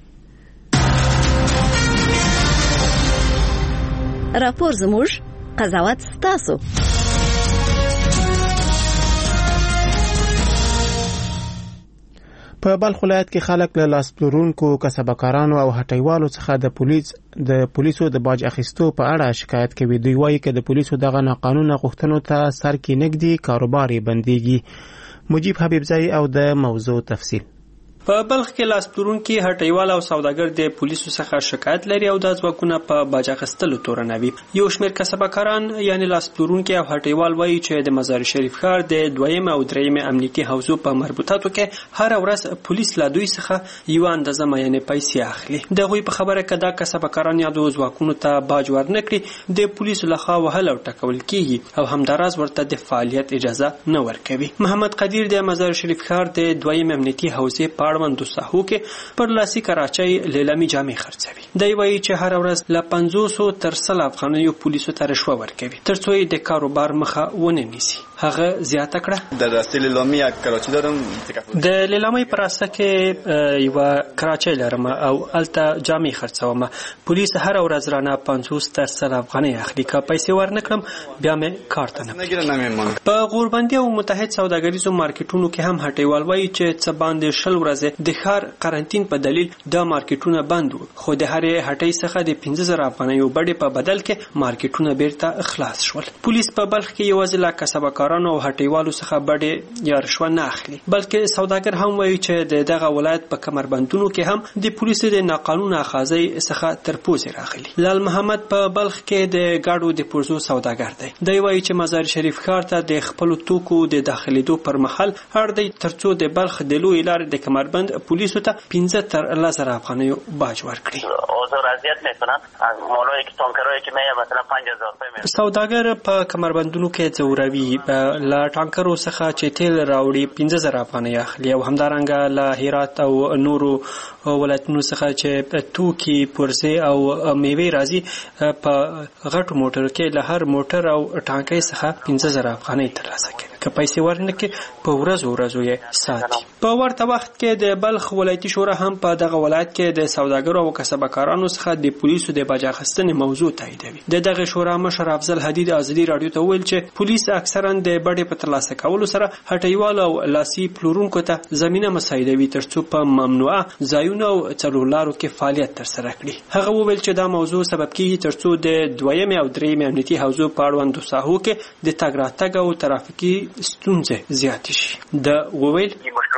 راپور زموږ قضاوت ستاسو. په بلخ ولایت کې خلک له لاس پلورونکو کسبکارانو او هټیوالو څخه د پولیسو د باج اخیستو په اړه شکایت کوي. دوی وایي چې د پولیسو دغه ناقانونه غوښتنو ته سر کې نږدي کاروبار یې بنديږي. مجيب حبیبزئی او د موضوع تفصیل. په بلخ کې لاس پلورونکي هټیوال او سوداګر د پولیسو څخه شکایت لري او د ځواکونه په باج اخیستلو تورنوي. یو شمېر کسبکاران یعنی لاس پلورونکي او هټیوال وایي چې د مزار شریف ښار د دویم او دریم امنیتي حوزو په مربوطاتو کې هر ورځ پولیس له دوی څخه یو اندازه معینه پیسې اخلي. دغوی په خبره کې دا کسبکاران یا د ځواکونو ته باج ورنکړي د پولیسو لخوا وهل او ټکول کیږي او همداراز ورته د فعالیت اجازه نه ورکوي. محمد قدیر د مزار شریف ښار د دویم امنیتي حوزې په اړوند ساحو کې پر لاسي کراچۍ لیلامي جامې خرڅوي. دی وایي چې هر ورځ له 500 تر 100 افغانیو پولیسو ته رشوه ورکوي ترڅو یې د کاروبار مخه ونه نیسي. هغه زیاته کړه د راسته لیلامي کراچۍ لرم د لیلامي پر اساس کې یو کراچۍ لرم او الته جامې خرڅوم. پولیس هر ورځ رانه 500 تر 100 افغانۍ اخلي. که پیسې ورنکړم بیا مې کارت نه. په غوربندي او متحد سوداګریزو مارکیټونو کې هم هټیوال وایي چې څه باندې 10 ورځې د ښار قرنټین په دلیل د مارکیټونه بند وو، خو د هرې هټۍ څخه د 15000 افغانیو بډې په بدل کې مارکیټونه بیرته خلاص شول. پولیس په بلخ کې یوازې له کسبکارانو او هټیوالو څخه بډې یا رشوه نه اخلي، بلکې سوداګر هم وایي چې دغه ولایت په کمربندونو کې هم د پولیسو د ناقانونه اخاذۍ څخه تر پوزې راغلي. لال محمد په بلخ کې د گاډو د پرزو سوداګر دی. دی وایي چې مزار شریف ښار ته د خپل توکو د داخليدو پر مهال هر دی ترڅو د بلخ د لوی لارې د کمربند پولیسو ته 15 تر 10000 افغانیو باج ورکړي. اوضاع اذیت میکنن از مولای که تانکرایی که میه مثلا 5000 سوداګر په کمربندونو کې ځوروي، لا ټانکرو څخه چې تیل راوړي 15000 افغانۍ اخلي او همدارنګه له هرات او نورو ولایتونو څخه چې توکي پرزه او میوه راځي په غټو موټر کې له هر موټر او ټانکۍ څخه 15000 افغانۍ ترلاسه کوي. که پیسې ورنکړي په ورځو یې ساتي. په ورته وخت کې د بلخ ولایتي شورا هم په دغه ولایت کې د سوداګرو او کسبکارانو څخه د پولیسو د باج اخیستنې موضوع تاییدوي. دغه شورا مشر افضل حدید ازادي رادیو ته ویل چې پولیس اکثرا د بډې په ترلاسه کولو سره هټیوال او لاسي پلورونکو ته زمينه مساعدوي ترڅو په ممنوعه ځایونو او څلورلارو کې فعالیت ترسره کړي. هغه وویل چې دا موضوع سبب کیږي ترڅو د دویم او دریم امنیتي حوزو په اړوند ساحو کې د تګ راتګ او ترافیکي ستونزې زیاتې شي. د وویل مشکلات مقام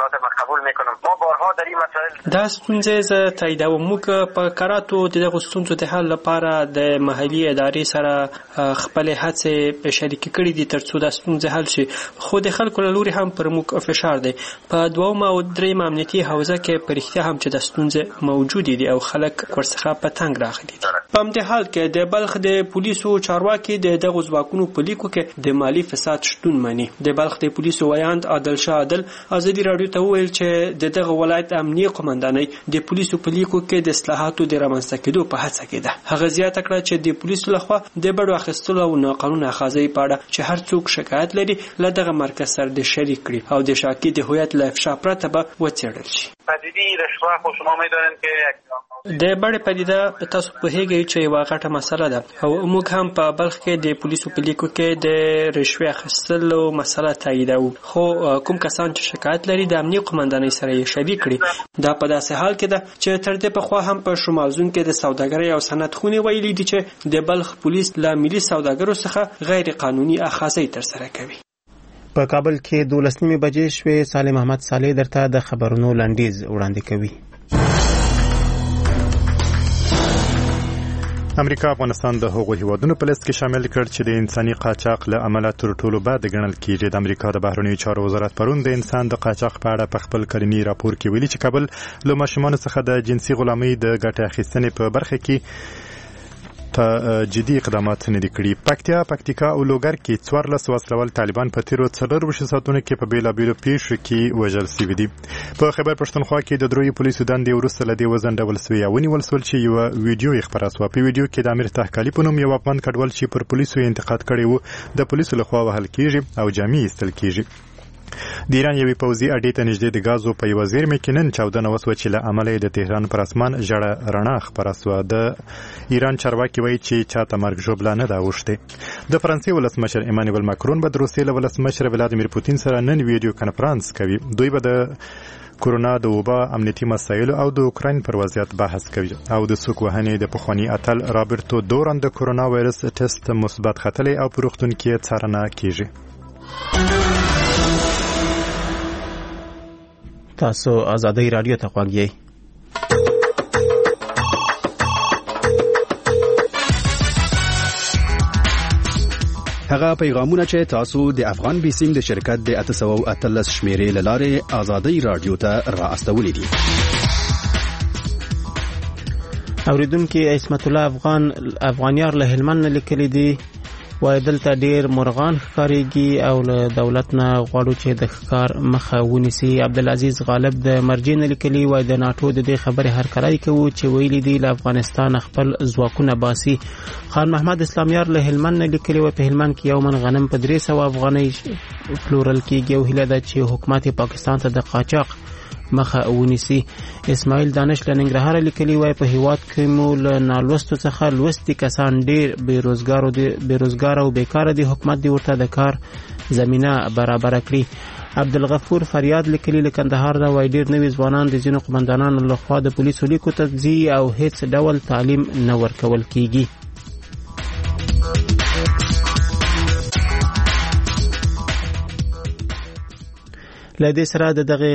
قبول میکنم. ما بارها در این مسائل دا ستونزې زه تاییدوم. موږ په کراتو د دغو ستونزو د حل لپاره د محلي ادارې سره خپلې هڅې شریکې کړې دي تر څو دا ستونزې حل شي، خو د خلکو له لوري هم پر موږ فشار دی. په دویمه او درېیمه امنیتي حوزه کې په رښتیا هم چې دا ستونزې موجودې دي او خلک ورڅخه په تنګ راغلي دي. په همدې حال کې د بلخ د پولیسو چارواکي د دغو ځواکونو په لیکو کې د مالي فساد شتون مني. د بلخ د پولیسو ویاند عادل شاه عادل ازادي راډیو ته وویل چې د دغه ولایت امنیه قومندانۍ د پولیسو په لیکو کې د اصلاحاتو د رامنځته کېدو په هڅه کې ده. هغه زیاته کړه چې د پولیسو لخوا د بډو اخیستلو او ناقانونه اخاذۍ په اړه چې هر څوک شکایت لري له دغه مرکز سره د شریک کړي او د شاکي د هویت له افشا پرته به وڅېړل شي. پدیدی رشوه خو شما میدانید که د بډې پدیده تاسو پوهیږئ چې یوه غټه مسله ده او موږ هم په بلخ کې د پولیسو په لیکو کې د رشوې اخیستلو مسله تاییدوو، خو کوم کسان چې شکایت لري د امنیه قومندانۍ سره یې شریک کړي. دا په داسې حال کې ده چې تر دې پخوا هم په شمال زون کې د سوداګرۍ او صنعت خونې ویلي دي چې د بلخ پولیس له ملي سوداګرو څخه غیر قانوني اخاذۍ ترسره کوي. په کابل کې 12 بجې شوې. سالم احمد صالح درته د خبرونو لنډیز وړاندې کوي. امریکا افغانستان د هغو هیوادونو په لیست کې شامل کړ چې د انساني قاچاق له امله تر ټولو بد ګڼل کیږي. د امریکا د بهرنیو چارو وزارت پرون د انسان د قاچاق په اړه په خپل کلنی راپور کې ویلي چې کابل له ماشومانو څخه د جنسي غلامۍ د ګټې اخیستنې په برخه کې په جدي اقدامات نه دي کړي. پکتیکا او لوګر کې 14 وسلوال طالبان په تیرو 4 ساعتونو کې په بیلابیلو پیښو کې وژل شوي دي. په خیبر پښتونخوا کې د دروي پولیسو دندې وروسته له دې وزنډول شوې او ونیول شول چې یو ویډیو یې خپره شوه. په ویډیو کې د امیر تحکالي په نوم یو افغان کډوال چې پر پولیسو انتقاد کړی و د پولیسو لخوا وهل کیږي او جامې ایستل کیږي. د ایران یوې پوځي اډې ته نږدې د غازو په یوه زیرمې کې نن چاودنه وسوه چې له امله د تهران پر اسمان ژړه رڼا خپره سوه. د ایران چارواکي وایي چې چاته مرګ ژوبله نه ده اوښتې. د فرانسې ولسمشر ایمانویل ماکرون به د روسیې له ولسمشر ولادیمیر پوتین سره نن ویډیو کنفرانس کوي. دوی به د کورونا د وبا امنیتي مسایلو او د اوکراین پر وضعیت بحث کوي او د څوک وهنې د پخواني اتل رابرټو دوران د کورونا وایرس ټیسټ مثبت ختلی او په روغتون کې څارنه کیږي. تاسو ازادي رادیو ته غوږ یې. هغه پیغامونه چې تاسو د افغان بیسیم د شرکت د 813 شمیرې لاره ازادي رادیو ته را استولې دي. اوریدونکو عصمت الله افغانیار له هلمند لیکلي دي وای دلته ډیر مرغان ښکاریږي او له دولت نه غواړو چې د ښکار مخه ونیسي. عبدالعزیز غالب د مرجین لیکلي وای د ناتو د دې خبرې هرکلی کوو چې ویلي دي له افغانستان خپل ځواکونه باسي. خان محمد اسلامیار له هلمند لیکلي وای په هلمند کې یو من غنم په 300 افغانۍ پلورل کیږي او هیله ده چې حکومت پاکستان ته د قاچاق مخه ونیسي. اسماعیل دانش له ننګرهار لیکلي وای په هیواد کې مو له نالوستو څخه لوستي کسان ډیر بیروزګار او بیکار دي. حکومت دی ورته د کار زمينه برابر کړي. عبدالغفور فریاد لیکلي له کندهار دا وای ډیر نوي ځوانان د ځینو قومندانانو لخوا د پولیسو لیکو ته ځي او هیڅ ډول تعلیم نه ورکول کیږي. لدې سره د دغه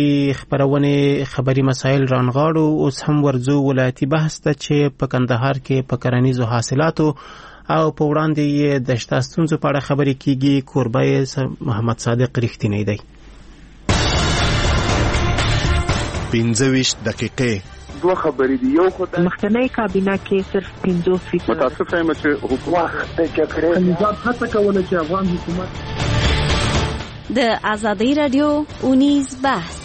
خبري مسایل رانغاړو. اوس هم ورځو ولایتي بحث ته چې په کندهار کې په کرنیزو حاصلاتو او په وړاندې د شته ستونزو په اړه خبرې کیږي. کوربه محمد صادق رښتینی دی. 25 دقیقې دوه خبرې دي. یو خدای مخکنی کابینه کې صرف 50% متاسف یم چې حکومت نظام هڅه کوله چې افغان حکومت د ازادي رادیو اونیز بحث.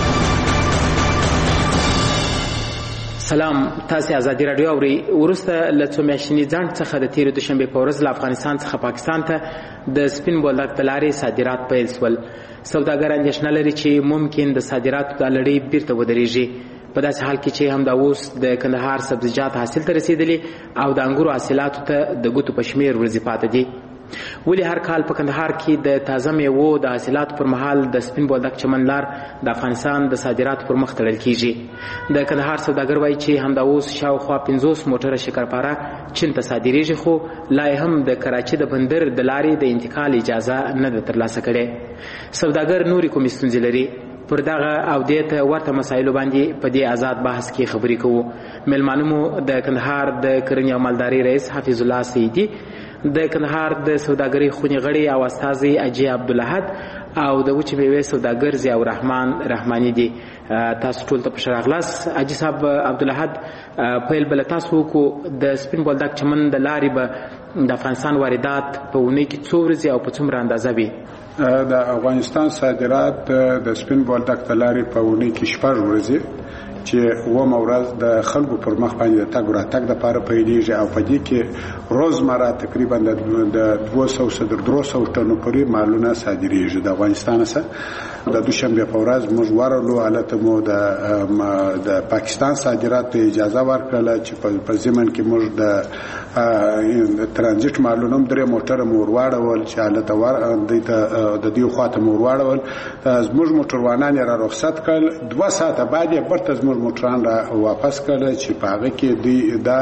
سلام، تاسو ازادي رادیو اوري. ورسته له څو میاشتې ځان څخه د تیر دوشنبه په ورځ له افغانستان څخه پاکستان ته د سپین بولدک د لارې صادرات پیل شول. سوداګر اندېښنه لري چې ممکن د صادراتو د لړۍ بیرته ودرېږي. په داسې حال کې چې هم دا اوس د کندهار سبزیجات حاصل ته رسیدلي او د انګورو حاصلاتو ته د ګوتو په شمیر ورځې پاتې دي. ولی هر کال په کندهار کې د تازه میوو د حاصلاتو پر مهال د سپین بولدک چمن لار د افغانستان د صادراتو پر مخ تړل کیږي. د کندهار سوداګر وایي چې همدا اوس شاوخوا 50 موټره شکرپاره چین ته صادریږي، خو لا هم د کراچۍ د بندر د لارې د انتقال اجازه نه ده ترلاسه کړې. سوداګر نورې کومې ستونزې لري. پر دغه او دې ته ورته مسایلو باندې په دې آزاد بحث کې خبرې کوو. مېلمانه مو د کندهار د کرنې او مالدارۍ رئیس حفیظ الله سیدي، د کندهار د سوداګرۍ خونې غړي او استازي اجي عبدالاحد او د وچې میوې سوداګر ضیاء الرحمن رحماني دي. تاسو ټول ته په شراغلاس. اجي صاحب عبدالاحد، پیل بل تاسو کو د سپین بولدک چمن د لارې به د افغانستان واردات په اونۍ کې څو ورځې او په څومره اندازه وي؟ د افغانستان صادرات د سپین بولدک د لارې په اونۍ کې 6 ورځې چې ومه ورځ د خلکو پر مخ باندې د تګ راتګ دپاره پیلېږي او په دې کې روزمره تقریبا د 200 تر 300 ټنو پورې مالونه صادرېږي د افغانستان څخه. د دوشنبه په ورځ موږ ورلو حالت مو د پاکستان صادرات ته اجازه ورکړه چې په ضمن کې موږ د ترانزیت مالونه 3 موټر مور واړول چې حالت د دې خواته مور واړول. زموږ موټروانان را رخصت کړل، 2 ساعته بعد یې برته زموږ موټران را واپس کړل چې په هغه کې دا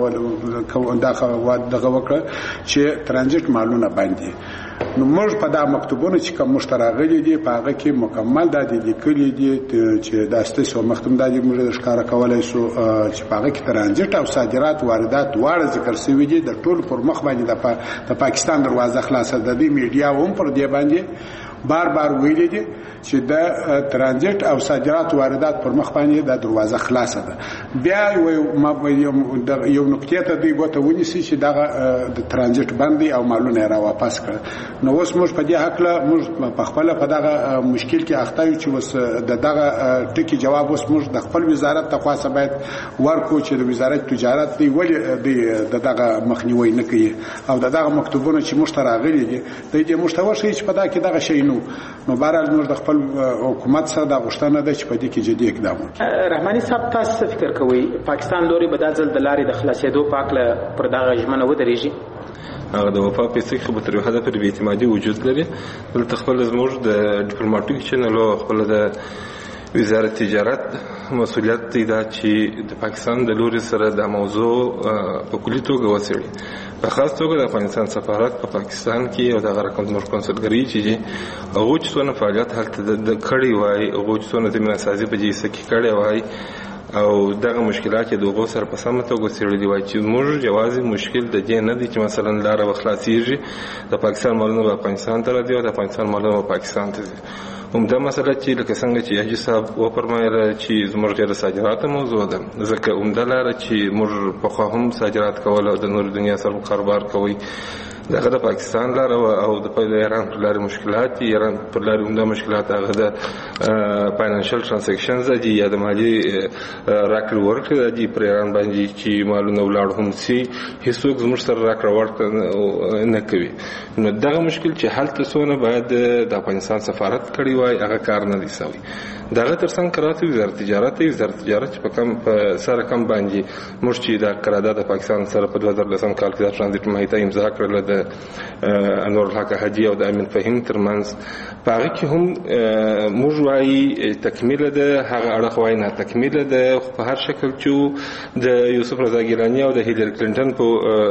دغه وکړه چې ترانزیت مالونه باندې. نو موږ په دا مکتوبونو چې کوم مشتراغلي دي په هغه کې مکمل د دې لیکلي دي چې د استثو مختوم د دې موږ ښکارا کولای شو چې په هغه کې ترانزیت او صادرات واردات دواړه ذکر شوی دي. د ټول پر مخ باندې د پاکستان دروازه خلاصه ده. د میډیا هم پر دې باندې بار ویلي دي چې د ترانزیت او صادرات واردات پر مخ باندې د دروازه خلاصه ده. بیا یو نقطې ته دی ګوته ونیسي چې دغه د ترانزیت باندې او مالونه را واپس کړ. نو اوس موږ په دې حق له موږ په خپل په دغه مشکل کې اخته یو چې اوس دغه ټکی جواب اوس موږ د خپل وزارت ته خاصه باید ورکو چې د وزارت تجارت دی ولې دغه مخنیوي نه کوي او دغه مکتوبونه چې موږ ته راغلي دي د دې مشتوى شي چې په دا کې دغه شی نو بهرحال موږ د خپل حکومت سره د غوښتنه ده چې په دې کې جدي اقدام وکړي. رحماني صاحب، تاسو فکر کوئ پاکستان لوري به د ځل د لارې د خلاصېدو په اړه پر دغه ژمنه ودرېږي؟ هغه د وفا پیسې خو به تر یو حده پورې بې اعتمادي وجود لري. دلته خپل زموږ د ډیپلوماټیک چینل او خپل د وزارت تجارت مسؤلیت دی دا چې د پاکستان د لوري سره د موضوع په کلي توګه وڅېړي. په خاص توګه د افغانستان سفارت په پاکستان کې او د هغه زموږ کنسولګرۍ چې هغوی چې څونه فعالیت هلته د کړی وای، هغوی چې څونه زمینه سازي په جیسه کې کړی وای او دغه مشکلات چې دغه سره په سمه توګه څېړلي وای چې موږ یوازې مشکل د دې نه دی چې مثلا لاره وخلاصېږي د پاکستان مالونه په افغانستان ته راځي او د افغانستان مالونه په پاکستان ته ځي. همدا مسله چې لکه څنګه چې حاجي صاحب وفرمایله چې زموږ غیر صادرات موضوع ده، ځکه همدا لاره چې موږ پخوا هم صادرات کول او د نور دنیا سره کاروبار کوي دغه د پاکستان لاره او د ایران پر لارې مشکلات دي. ایران پر لارې همدا مشکلات هغه د فاینانشل ترانزیکشنز دي یا د مالي راکړې ورکړې دي پر ایران باندې چې مالونه ولاړ هم سي هیڅوک زموږ سره راکړه ورکړه نه کوي. نو دغه مشکل چې هلته څونه باید د افغانستان سفارت کړی وای هغه کار نه دی سوی. دغه ترڅنګ کراته وزارت تجارت چې په کم په سره کم باندې موږ چې د قرارداد د پاکستان سره په 2010 کال کې د ترانزیت معاهده امضا کړل د انور الحق حاجي او د امین فهیم ترمنځ. په هغه کې هم موږ وایي تکمیله ده، هغه اړخ وایي نه تکمیله ده. په هر شکل چې د یوسف رضا ګیلاني او د هیلری کلینټن په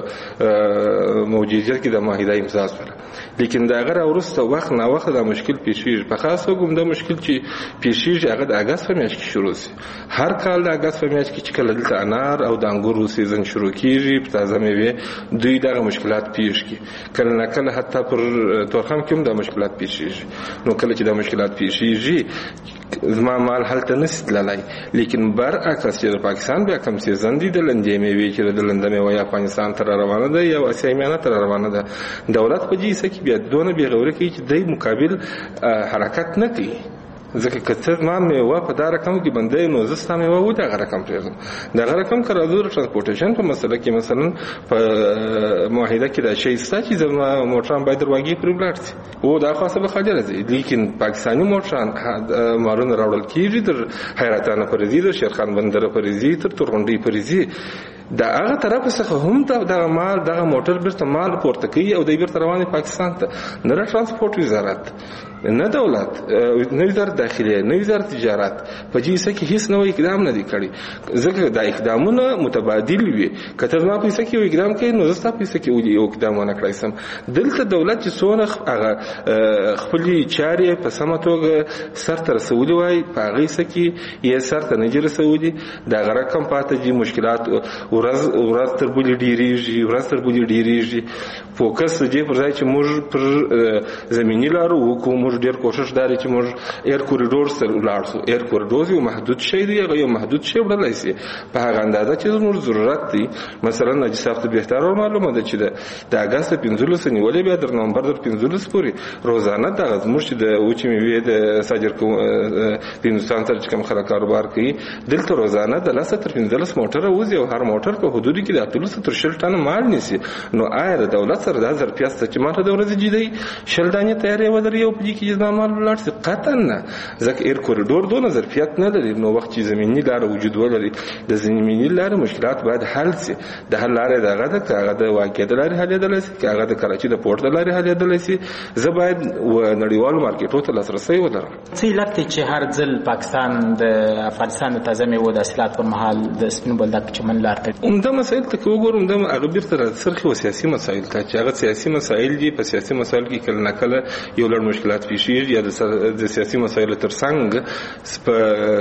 موجودیت کې د معاهده امضا شوه، لیکن دا غره ورسته وخت نه وخت دا مشکل پیښیږي. په خاص توګه دا مشکل چې پیښیږي هغه د اگست په میاشت کې شروع شي. هر کال د اگست په میاشت کې چې کله دلته انار او د انګورو سیزن شروع کیږي په تازه میوه دوی دغه مشکلات پیښ کی. کله نه کله حتی پر تورخم کې هم د مشکلات پیښیږي. نو کله چې د مشکلات پیښیږي زما مال هلته نشي تللی، لیکن برعکس چې د پاکستان بیا کم سیزن دي د لندې میوې چې د لندې میوه افغانستان ته روانه ده یا اسیا میانه ته روانه ده، دولت په جیسه کې بیا دونه بیغوري کوي چې د مقابل حرکت نه کوي. ځکه کته ما میوه په دا رقم کې بندې نو زستا میوه و دا رقم پرېږدم. دا رقم کراځو ترانسپورټیشن په مسله کې مثلا په معاهده کې دا شی ستا چې زما موټران باید درواګي پرې ولاړ شي او دا خاصه به خجل دي، لیکن پاکستانی موټران مارونه راوړل کیږي در حیرتانه پرېږي، در شیرخان بندر پرېږي، تر تورغونډي پرېږي. دا هغه طرف څخه هم دغه مال دغه موټر بیرته مال پورته کوي او د بیرته رواني پاکستان ته. نه ترانسپورت وزارت، نه دولت، نه وزارت داخلي، نه وزارت تجارت په جیسه کې هیڅ نوې اقدام نه دی کړی. ځکه دا اقدامونه متبادل وي. کته ما په څه کې یو اقدام کوي نو زستا په څه کې ولې یو اقدام ونه کړی سم. دلته دولت چې څونه هغه خپل چارې په سمه توګه سرته رسولي وای په هغه څه کې یې سرته نه رسولي. دا غره کم پاتې دي مشکلات ورځ تر بلې ډیریږي. فوکس دې پر ځای چې موږ پر زمینی لارو وکړو، موږ ډېر کوشش داري چې موږ ایر کوریډور سره ولاړ شو. ایر کوریډور یو محدود شی دی، یو محدود شی وړلای شي په هغه اندازه چې موږ ضرورت دی. مثلا نجی صاحب ته بهتره معلومه ده چې د اگست 15 نیولې بیا در نومبر 15 پورې روزانه د غزموش د اوچې میوې د صادر کوم د هندستان سره چې کوم خلک کاروبار کوي دلته روزانه د 10 تر 15 موټر وځي او هر موټر په حدود کې د 300 تر 60 ټن مال نیسي. نو آیا د دولت سره د 1000 پیاس چې ماته د ورځې جدي شلدانې تیارې ودرې او په دې کې ځما مال ولاړ شي قطعا نه. ځکه ایر کوریډور دونه ظرفیت نه لري. نو وخت چې زمینی لار وجود ولري د زمینی لار مشکلات باید حل شي. د حل لارې دغه د کاغه د واقع د لارې حل دلای شي، کاغه د کراچي د پورت د لارې حل دلای شي. زه باید نړیوالو مارکیټو ته لاسرسي ولرم. څه لکه چې هر ځل پاکستان د افغانستان د تازه میوو د حاصلات پر مهال د سپین بولدک چمن لار ته عمده مسایل ته وګورم. د هغه بیرته سرخي او سیاسي مسایل ته چې هغه سیاسي مسایل دي. په سیاسي مسایل کې کله نه کله یو لړ مشکلات پیښیږي یا د سیاسي مسایلو ترڅنګ په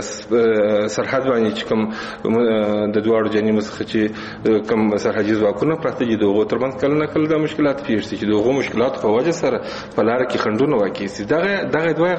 سرحد باندې چې کوم د دوه جنیمو څخه چې کوم سرحدي ځواکونه پراته دي دغه ترمنځ کله نه کله د مشکلات پیښیږي چې دغه مشکلات په وجه سره په لار کې خندونه واقع شي. دغه دوه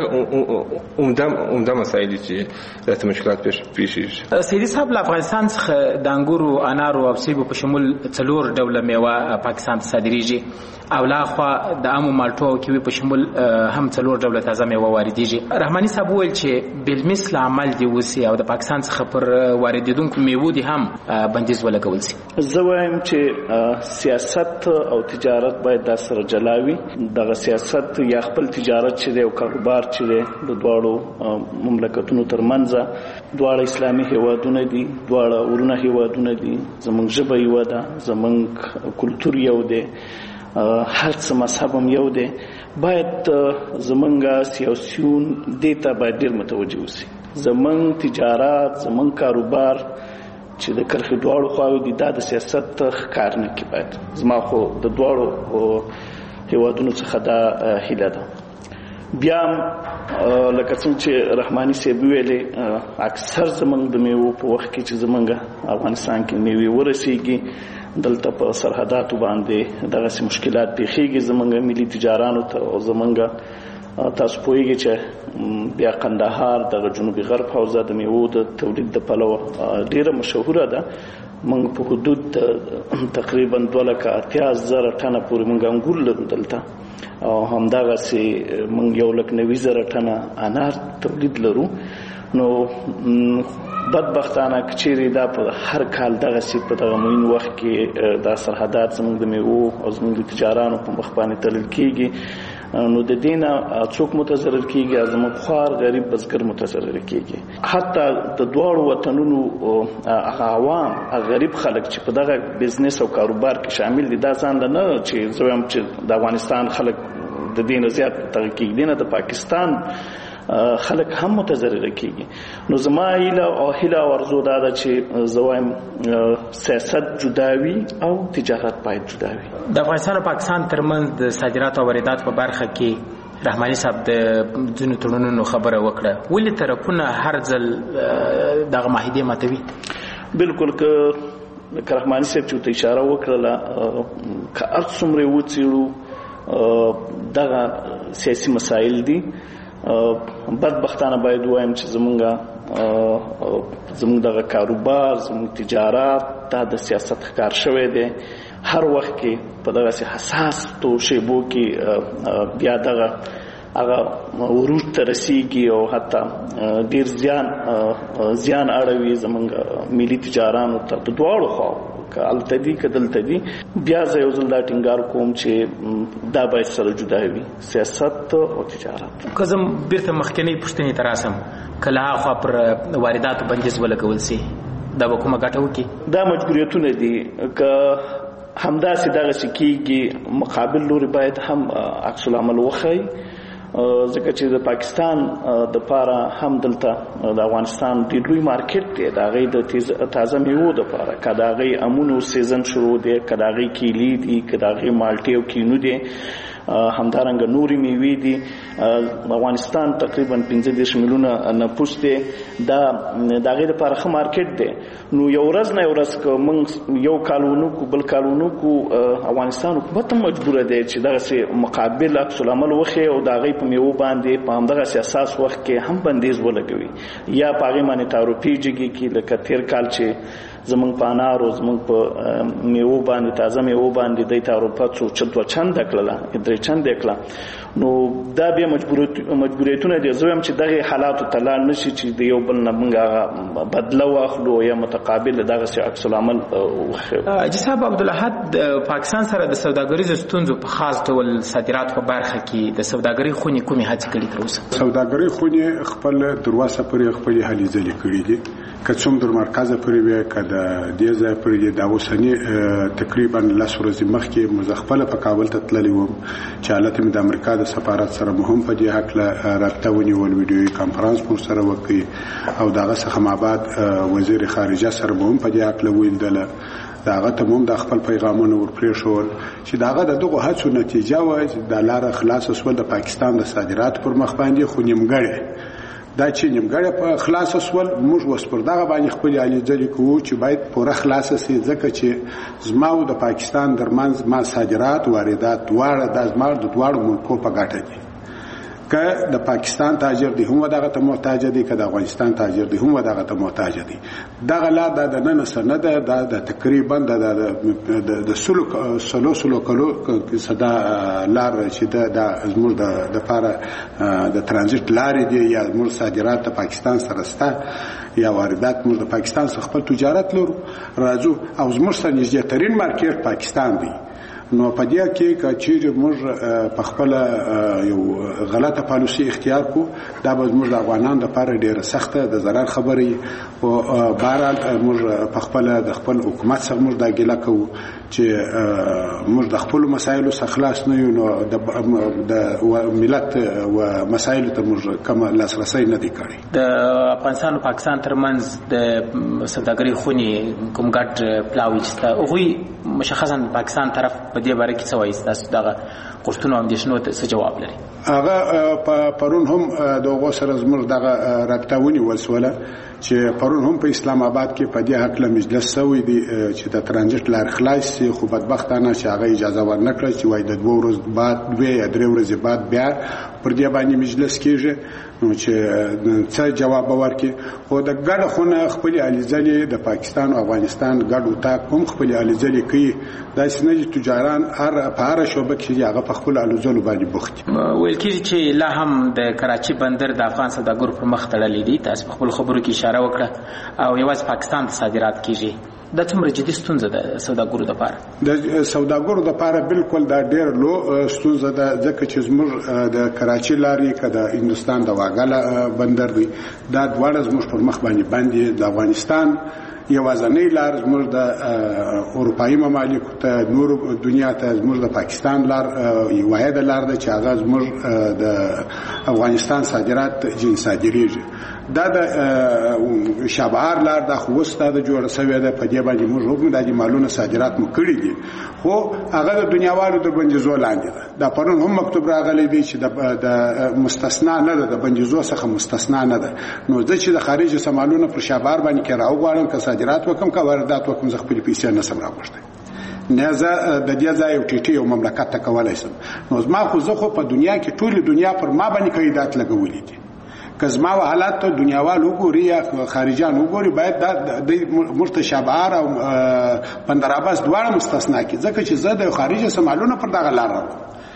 عمده مسایل چې د مشکلات پیښیږي. سیدی صاحب له افغانستان څخه د انګورو، انارو او سیبو په شمول 4 ډوله میوه پاکستان ته صادریږي او لا خو د عامو مالټو او کیوي په شمول هم 4 ډوله تازه میوه واردېږي. رحماني صاحب ویل چې بالمثل عمل دی وسی او د پاکستان څخه پر واردېدونکو میوو دي هم بندیز ولګول شي. زه وایم چې سیاست او تجارت باید د سره جلاوي. دغه سیاست یا خپل تجارت چې دی او کاروبار چې دی د دواړو مملکتونو ترمنځ دواړه اسلامي هیوادونه دي، دواړه ورونه هیوادونه دي، زمونږ ژبه یو ده، زمونږ کلتور یو دی، هر څه مذهب هم یو دی. باید زمونږ سیاسيون دې ته باید ډېر متوجه اوسي. زمونږ تجارت، زمونږ کاروبار چې د کرښې دواړو خواوې دي دا د سیاست ښکار نه کړي. باید زما خو د دواړو هیوادونو څخه دا هیله ده. بیا لکه څنګه چې رحماني صاحب ویلي اکثر زمونږ د میوو په وخت کې چې زمونږ افغانستان کې میوې ورسیږي دلته په سرحداتو باندې دغه مشکلات پیښیږي زمونږ ملي تجارانو ته. او زمونږ تاسو پوهیږئ چې بیا قندهار دغه جنوبي غرب حوزه د میوو د تولید د پلوه ډیره مشهوره ده. موږ په حدود تقریبا 2,80,000 ټنه پورې موږ انګور لرو دلته او همدغسې موږ 1,90,000 ټنه انار تولید لرو. نو بدبختانه کچېرې دا په هر کال دغسې په دغه موین وخت کې دا سرحدات زموږ د میوو او زموږ د تجارانو په مخ باندې تړل کېږي. نو د دې نه څوک متضرر کېږي؟ زموږ خوار غریب بزګر متضرر کېږي. حتی د دواړو وطنونو هغه عوام غریب خلک چې په دغه بزنس او کاروبار کې شامل دي دا ځان نه چې زه وایم چې د افغانستان خلک د دې نه زیات تغیر کېږي نه د پاکستان خلک هم متضرر کېږي. نو زما هیله او ارزو دا ده چې زه وایم سیاست جداوي او تجارت باید جداوي. د افغانستان او پاکستان ترمنځ د صادرات او واردات په برخه کې رحماني صاحب د ځینو تړونونو خبره وکړه. ولې طرفونه هر ځل دغه معاهدې ماتوي؟ بالکل که رحماني صاحب چې اشاره وکړه که هر څومره وڅېړو دغه سیاسي مسایل دي. بدبختانه باید وایم چې زمونږ دغه کاروبار، زمونږ تجارت دا د سیاست ښکار شوی دی. هر وخت کې په دغسې حساسو شیبو کې بیا دغه هغه عروج ته رسیږي او حتی ډېر زیان اړوي زمونږ ملي تجارانو ته په دواړو خواو که هلته دي که دلته دي. بیا زه یو ځل دا ټینګار کوم چې دا باید سره جدا وي، سیاست او تجارت. که زه بیرته مخکنۍ پوښتنې ته راسم، که له هاخوا پر وارداتو بندیز ولګول سي دا به کومه ګټه وکړي؟ دا مجبوریتونه دي که همداسې دغسې کېږي مقابل لوري باید هم عکس العمل وښایي، ځکه چې د پاکستان د پاره هم دلته د افغانستان د لوی مارکیټ دی، د هغې د تازه میوو دپاره، که د هغې امونو سیزن شروع دی، که د هغې کیلې دي، که د هغې مالټې او کینو دی، همدارنګه نورې میوې دي. افغانستان تقریبا 15 میلیونه نفوس دی، دا د هغې دپاره ښه مارکیټ دی. نو یو ورځ نه یو ورځ که موږ یو کال ونکو بل کال ونکو، افغانستان حکومت هم مجبوره دی چې دغسې مقابل عکس العمل وښیي او د هغې په میوو باندې په همدغسې اساس وخت کې هم بندیز ولګوي، یا په هغې باندې تعرفې جګې کړي، لکه تېر کال چې زمونږ په انارو زمونږ په میوو باندې تازه میوو باندې دی تعرفه څو 2 چنده کړله 3 چنده کړه. نو دا بیا مجبوریتونه دي. زه وایم چې دغه حالاتو ته لاړ نشي چې د یو بل نه موږ بدله واخلو یا متقابل دغسې عکس العمل وښیو. حاجي صاحب عبدالحد، د پاکستان سره د سوداګریزو ستونزو په خاص ډول صادرات په برخه کې د سوداګرۍ خونې کومې هڅې کړي تر اوسه؟ سوداګرۍ خونې خپل دروازه پورې خپلې هلې ځلې کړي دي، که څوم در مرکزه پورې وي، که د دې ځای پورې دي. دا اوسني تقریبا 10 ورځې مخکې مو زه خپله په کابل ته تللی وم چې هلته مې د امریکا د سفارت سره مو هم په دې هکله رابطه ونیول، ویډیویي کانفرانس مو سره وکړي، او د هغه څخه ما بعد وزیر خارجه سره مو هم په دې هکله ولیدله. د هغه ته مو هم د خپل پیغامونه ورپرېښول چې د هغه د دغو هڅو نتیجه وه چې دا لاره خلاصه سول د پاکستان د صادراتو پر مخ باندې، خو نیمګړې دا چې نیمګړې په خلاصه سول، موږ اوس پر دغه باندې خپلې هلې ځلې کوو چې باید پوره خلاصه سي، ځکه چې زما او د پاکستان ترمنځ ما صادرات واردات دواړه دا زما د دواړو ملکو په ګټه دي. که د پاکستان تاجر دی هم دغه ته محتاج دی، که د افغانستان تاجر دی هم دغه ته محتاج دی. دغه لار د نن سره ده، د تقریبا د سلو کلو صدا لار چې د زموږ د لپاره د ترانزیت لارې دی، یا زموږ صادرات د پاکستان سره سته یا واردات موږ د پاکستان څخه خپل تجارت لرو راځو، او زموږ سره نږدې ترین مارکیټ پاکستان دی. نو په دې کې که چیرې موږ په خپله یو غلطه پالیسي اختیار کو، دا به زموږ د افغانانو لپاره ډېره سخته د ضرر خبرې. او بهرحال موږ په خپله د خپل حکومت څخه موږ دا ګیله کوو چې موږ د خپلو مسایلو څخه خلاص نه یو، نو د ملت و مسایلو ته موږ کوم لاسرسی نه دی کړی. د افغانستان او پاکستان ترمنځ د سوداګرۍ خونې کوم ګډ پلاوي چې هغوی مشخصا پاکستان طرف په دې باره کې څه وایي؟ تاسو دغه غوښتنو او اندېښنو ته څه جواب لري؟ هغه پرون هم د هغو سره زموږ دغه رابطه ونیول سوله چې پرون هم په اسلام آباد کې په دې هکله مجلس شوی دی چې د ترانزیت لار خلاص شي، خو بدبختانه چې هغه اجازه ورنکړه چې وایي د 2 ورځې بعد 2 یا 3 ورځې بعد بیا پر دې باندې مجلس کېږي، نو چې څه جواب ورکړي. خو د ګډه خونه خپلې هلې ځلې د پاکستان او افغانستان ګډ اتاق هم خپلې هلې ځلې کوي. داسې نه چې تجاران په هره شعبه کې هغه په خپلو هلو ځلو باندې بوخت دي. ویل کېږي چې لا هم د کراچي بندر د افغان سوداګرو پر مخ تړلی دی. تاسو په خپلو خبرو کې اشاره وکړه، او یوازې پاکستان ته صادرات کېږي. دا څومره جدي ستونزه ده سوداګرو دپاره؟ د سوداګرو دپاره بالکل دا ډېر لو ستونزه ده، ځکه چې زموږ د کراچي لارې که د هندوستان د واګله بندر دی، دا دواړه زموږ پر مخ باندې باندې د افغانستان یوازنۍ لار زموږ د اروپایي ممالکو ته، نور دنیا ته زموږ د پاکستان لار واحده لار ده چې هغه زموږ د افغانستان صادرات جنس صادریږي. دا د شابهار لار د خو اوس دا د جوړه سوې ده، په دې باندې موږ هم د مالونو صادرات مو کړي دي، خو هغه د دنیاوالو د بندیزو لاندې ده. دا پرون هم مکتوب راغلی دی چې د مستثنا نه ده، د بندیزو څخه مستثنا نه ده. نو زه چې د خارجي سامانونو پر شابهار باندې کې راوغواړم که صادرات وکم که واردات وکم، زه خپلې پیسې نسم راغوښتی، نه زه د دې ځای یو ټیټي یو مملکت ته کولی شم. نو زما خو زه خو په دنیا کې ټولې دنیا پر ما باندې قیدات لګولي دي. که زما حالات ته دنیاوال وګوري یا خارجان وګوري، باید د مرتشابهار او بندرعباس دواړه مستثنا کړي، ځکه چې زه د خارجي سمالونو پر دغه لار روم.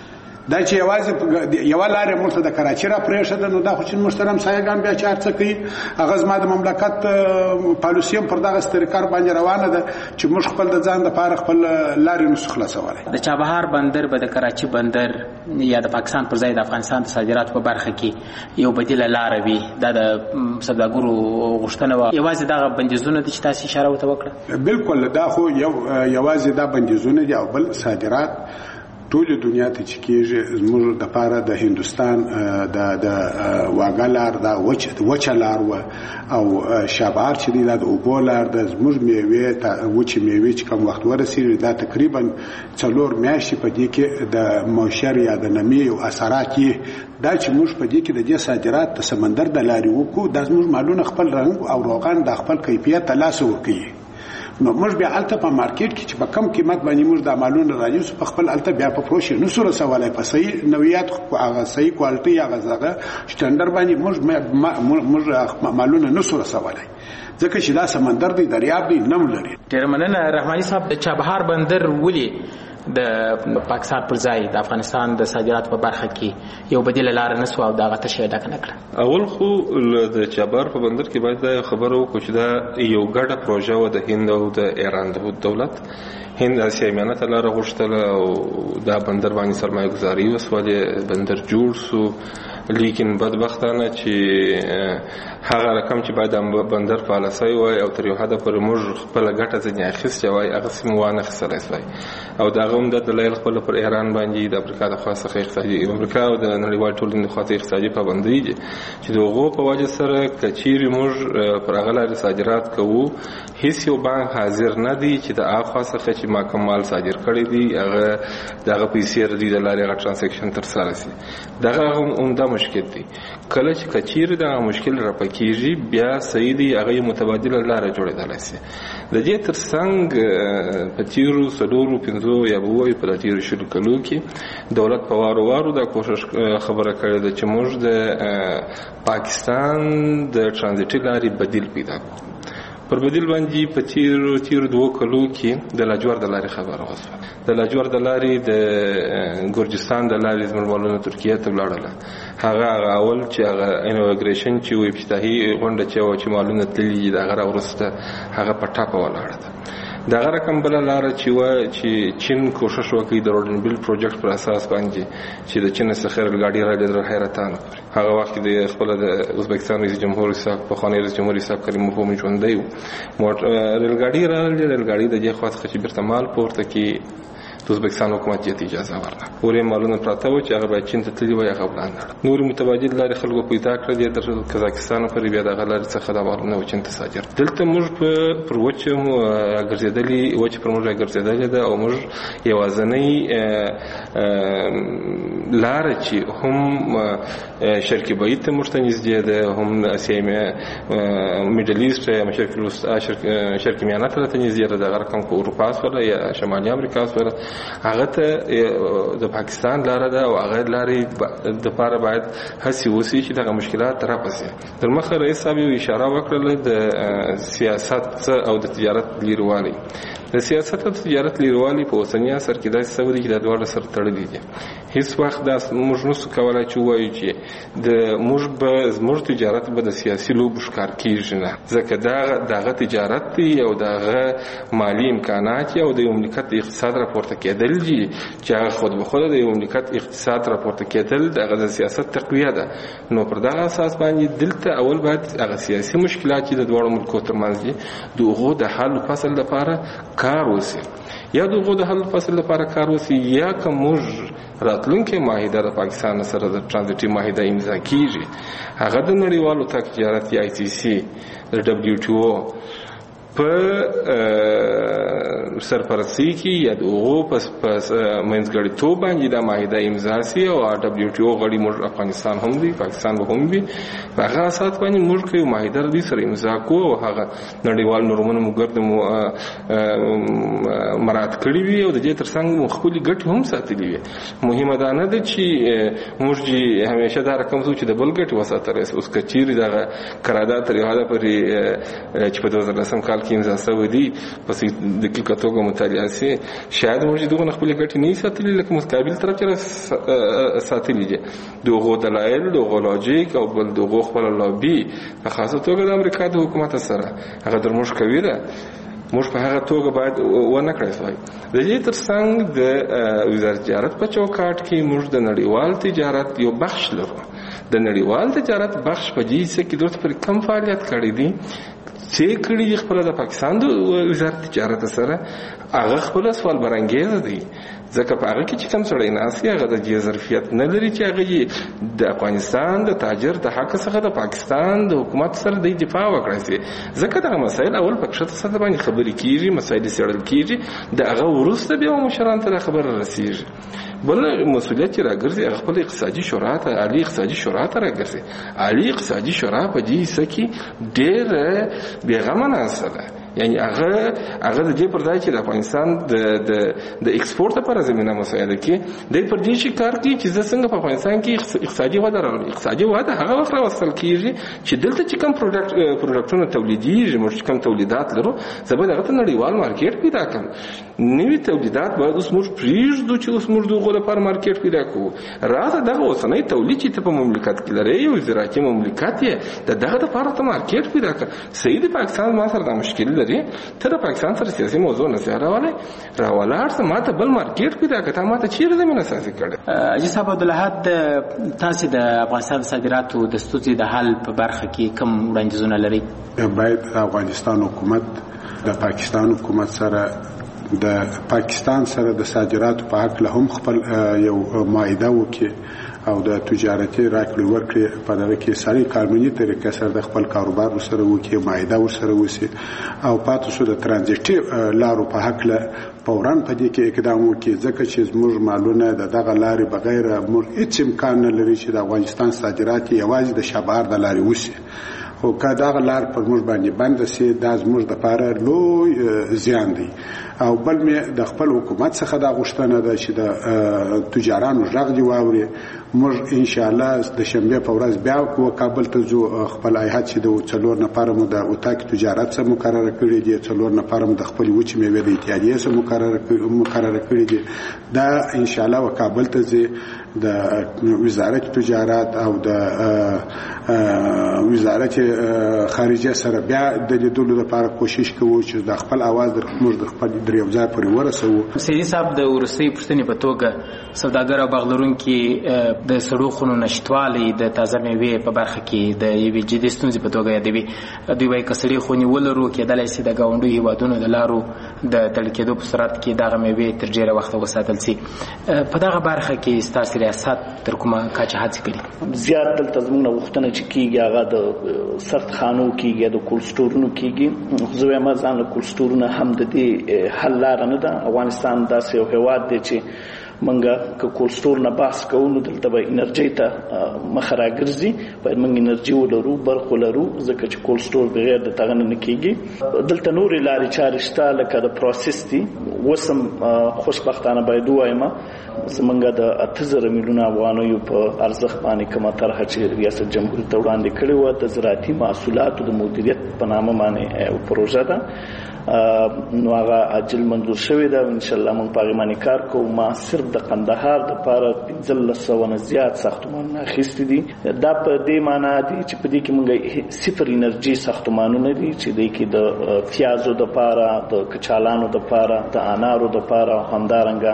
دا چې یو لارې موږ ته د کراچي را پرېښه ده، نو دا خو چې محترم سایګان بیا چار څه کوي، هغه زما د مملکت پالیسي هم پر دغه طریقه باندې روانه ده چې موږ خپل د ځان لپاره خپل لارې نشو خلاصولی. د چابهار بندر به د کراچي بندر یا د پاکستان پر ځای د افغانستان د صادراتو په برخه کې یو بدیله لاره وي، دا د سوداګرو غوښتنه وه. یوازې دغه بندیزونه دي چې تاسو اشاره ورته وکړه؟ بالکل، دا خو یوازې دا بندیزونه دي او بل صادرات ټول دنیا ته چې کېږي زموږ د پاره د هندوستان د واګه لار دا وچه لار و او شابهار چې دی دا د اوبو لار د زموږ میوې وچې میوې چې کوم وخت ورسېږي دا تقریبا 4 میاشتې په دې کې د موشر یا د نمی او اثرات یې دا چې موږ په دې کې د دې صادرات د سمندر د لارې وکړو، دا زموږ مالونه خپل رنګ او روغان د خپل کیفیت ته لاس ورکوي. نو موږ بیا الته په مارکیټ کې چې په کم قیمت باندې موږ د مالونو راځو په خپل الته بیا په فروش نه سره سوالای په صحیح نوعیت هغه صحیح کوالټي هغه زغه سټانډرډ باندې موږ مالونه نه سره سوالای ځکه چې دا سمندر دی دریاب دی نم لري. ډیر مننه رحماني صاحب. د چابهار بندر ولې د پاکستان پر ځای د افغانستان د صادراتو په برخه کې یو بدیله لار نه سو او دا غته شی ډک نه کړ؟ اول خو د چابهار په بندر کې باید دا خبره وکړو چې دا یو ګډه پروژه و د هند او د ایران د دولت. هند اسیا میانه ته لاره غوښتله او دا بندر باندې سرمایه ګزاري وسوله، بندر جوړ سو، لیکن بدبختانه چې هغه رقم چې باید بندر پالیسي وای او تر یو حد پورې موږ خپل ګټه ځنې اخیستې وای هغه سم وانه خسرای وای او دا هم د دلایل خپل پر ایران باندې د امریکا د خاصه اقتصادي امریکا او د نړیوال ټولنې د خاصه اقتصادي پابندۍ دي چې دغه په وجه سره کچيري موږ پر هغه لارې صادرات کوو، هیڅ یو بانک حاضر نه دی چې د اخاصه چې ما کمال صادر کړی دی هغه دغه پیسې ردی د لارې غا ترانزیکشن تر سره شي. دغه هم دا مشکل دی. کله چې کچيري دا مشکل را پکېږي بیا صحیح دی هغه متبادله لار جوړېدل شي. د دې ترڅنګ په تیرو 4-5 یا بووي په تیرو شلو کلو کې دولت په وارو دا کوشش خبره کړې ده چې موږ د پاکستان د ترانزیټي لارې بدیل پیدا کړو. پر بدیل باندې په تیرو 2 کلو کې د لاجور د لارې خبره وشوه. د لاجور د لارې د ګورجستان د لارې زموږ مالونه ترکیه ته ولاړله. هغه اول چې هغه انوګریشن چې وي افتتاحي غونډه چې مالونه تللي د هغه ورسته هغه په ټاپه ولاړه ده. دغه رقم بل لار چې چین کوشش وکړي د روډن بیل پروجیکټ پر اساس باندې چې د چین څخه ریلګاډي را لید حیرتان هغه وخت د خپل د ازبکستان رئیس جمهور صاحب په خانه رئیس جمهور صاحب کریموف هم ژوندۍ ریلګاډي را لید ریلګاډي د دې خاصه چې برتمال پورته کې د ازبکستان حکومت یې اجازه ورکړه. پورې مالونه پراته و چې هغه باید چین ته تللی وای هغه وړاندې نور متبادل لارې خلکو پیدا کړې د قزاقستان پر بیا د غلار څخه د مالونه و چین ته صادر. دلته موږ پر وچه ګرځېدلې و چې پر موږ ګرځېدلې ده او موږ یوازنۍ لار چې هم شرق بعید ته موږ ته نږدې ده، هم اسیا میډل ایست یا شرق میانه ته نږدې ده. دغه رقم په اروپا سره یا شمالي امریکا سره هغه ته د پاکستان لاره ده او هغه لارې د لپاره باید هڅې وشي چې دغه مشکلات راپسې. تر مخه رئیس صاحب یو اشاره وکړه د سیاست او د تجارت لیروالی. د سیاست او تجارت لیروالی په اوسنی عصر کې داسې څه دي چې د دواړو سره تړلي دي. هیڅ وخت دا موږ نشو کولای چې وایو چې د موږ تجارت به د سیاسي لوبو ښکار کیږي نه، ځکه دغه تجارت دی او دغه مالی امکانات او د مملکت اقتصاد راپورته کېدل دي چې هغه خود به خود د مملکت اقتصاد راپورته کېدل دغه د سیاست تقویه ده. نو پر دغه اساس باندې دلته اول باید هغه سیاسي مشکلات چې د دواړو ملکو ترمنځ دي دغه د حل فصل لپاره کار وشي، یا دغه د حل فصل لپاره کار وشي، یا که موږ راتلونکي معاهده د پاکستان سره د ترانزیټي معاهده امضا کیږي هغه د نړیوالو تجارت آی سی سی د دبليو ټي او په سرپرستی کې یا دغه پس منځګړیتوب باندې د معاهده امضا سي او دبليو ټي او غړي موږ افغانستان هم دي پاکستان هم وي په هغه اساس باندې موږ کوي معاهده دې سره امضا کو او هغه نړیوال نورمونه موږ مراعات کړی وي او د دې ترڅنګ مخکلي ګټې هم ساتلې وي. مهمه ده نه ده چې موږ همیشه دا رقم چې د بل ګټې وساتل اوس کچيري دا قرارداد تر یو حد پورې چې په 2010 کال کې امضا شوی دي په دقیقه توګه مطالعه سي شاید موږ دغه خپل ګټې نه ساتلې لکه مقابل طرف چې ساتلې دي دغه دلایل دغه لوجیک او بل دغه خپل لابي په خاصه توګه د امریکا د حکومت سره هغه درموش کوي ده موږ په هغه توګه باید ونه کړی شوی د دې ترڅنګ د وزارت تجارت په چوکاټ کې موږ د نړیوال تجارت یو بخش لرو د نړیوال تجارت بخش په دې څه کې دوت پر کم فعالیت کړی دي چې کړي خپل د پاکستان د وزارت تجارت سره هغه خپل سوال برانګیز دي ځکه په هغه کې چې کوم سړی ناسي هغه د دې ظرفیت نه لري چې هغه د افغانستان د تاجر د حق څخه د پاکستان د حکومت سره د دفاع وکړي سي ځکه دا مسایل اول په کښته سره باندې خبرې کیږي مسایل سړل کیږي د هغه ورسته بیا مشران ته خبر رسیږي بل مسؤلیت چې راګرځي هغه خپل اقتصادي شورا ته عالی اقتصادي شورا ته راګرځي عالی اقتصادي شورا په دې سکه ډېر بیغمه نه ده یعنی هغه د دې پر ځای چې د افغانستان د ایکسپورت لپاره زمينه مساعده کوي د پر دې شي کار کوي چې څنګه په افغانستان کې اقتصادي وده راوړي اقتصادي وده هغه وخت راوستل کیږي چې دلته چې کوم پروډکټونه تولیديږي موږ کوم تولیدات لرو زبر هغه ته نړیوال مارکیټ پیدا کړو نوې تولیدات باید اوس موږ پریږدو چې اوس موږ دغه لپاره مارکیټ پیدا کوو راځه دغه اوسنۍ تولید چې په مملکت کې لري یو زراعتي مملکت یې دغه لپاره ته مارکیټ پیدا کړ صحیح د پاکستان ما سره د مشکل ته د پاکستان سره سیاسي موضوع نه راولاړ ته ماته بل مارکیټ پیدا کړه ماته چیرې زمينه اساسي کړه اجي صاحب عبدالحد تاسو د افغانستان صادراتو د ستونزې د حل په برخه کې کوم وړاندیزونه لري باید افغانستان حکومت د پاکستان حکومت سره د پاکستان سره د صادراتو په حق له هم خپل یو معاهده وکړي او د تجارتي راکړې ورکړې په دغه کې ساري قانوني طریقې سره د خپل کاروبار سره وکړي معاهده ورسره وسی او پاتې شو د ترانزیټي لارو په حق له فوراً په دې کې اقدام وکړي ځکه چې زموږ مالونه دغه لارې بغیر موږ هیڅ امکان نه لري چې د افغانستان صادرات یوازې د شبهار د لارې وسی خو که دغه لار پر موږ باندې بند سي دا زموږ د لپاره لوی زیان دی او بل مې د خپل حکومت څخه دا غوښتنه ده چې د تجارانو غږ دی واوري موږ ان شاء الله د شنبه په ورځ بیا کابل ته ځو خپل ایهات چې د 4 نفر مو د اوتاک تجارت سره مقرره کړی دي 4 نفر مو د خپل وچ میوه د اتحادیه سره مقرره کړی دي دا ان شاء الله کابل ته ځي د وزارت تجارت او د وزارت خارجه سره بیا د لیدلو لپاره کوشش کوو چې د خپل आवाज د موږ د خپل دریوځای پورې ورسو سیدی صاحب د ورستۍ پښتنې په توګه سوداګر او باغلرونکو د سړو خونو نشټوالي د تازه میوې په برخه کې د یوې جدي ستونزې په توګه یادوي دوی وايي کسړي خونی ولرو کېدلای شي د گاونډي هیوادونو د لارو د تلکېدو په صورت کې دغه میوې تر ډیره وخت وساتل شي په دغه برخه کې ستاسو ریاست تر کومه کچه هڅه کړي زیات دلته زموږ غوښتنه چې کیږي هغه د سخت خانو کیږي د کول سټورونو کیږي خو زه وایم ځان له کول سټورونو هم د دې حل لار نه ده افغانستان داسې یو هیواد دی چې منګه که کول سټور نه باس کوو نو دلته به انرژي ته مخ راګرځي باید موږ انرژي ولرو برق ولرو ځکه چې کول سټور بغیر د تغن نه کیږي دلته نورې لارې چارې شته لکه د پروسس دي وسم خوشبختانه باید وایم زمونږ د 8000 میلیونه افغانیو په ارزښت باندې کومه طرحه چې ریاست جمهوریت ته وړاندې کړې و د زراعتي محصولاتو د مدیریت په نامه باندې پروژه ده نو هغه عاجل منظور شوې ده ان شاء الله موږ په هغه باندې کار کوو ما صرف د قندهار د لپاره 1500 نه زیات ساختمانونه اخیستي دي دا په دې معنی دي چې په دې کې موږ صفر انرژي ساختمانونه دي چې د کې د پیازو د لپاره د کچالانو د لپاره د انارو د لپاره همدارنګه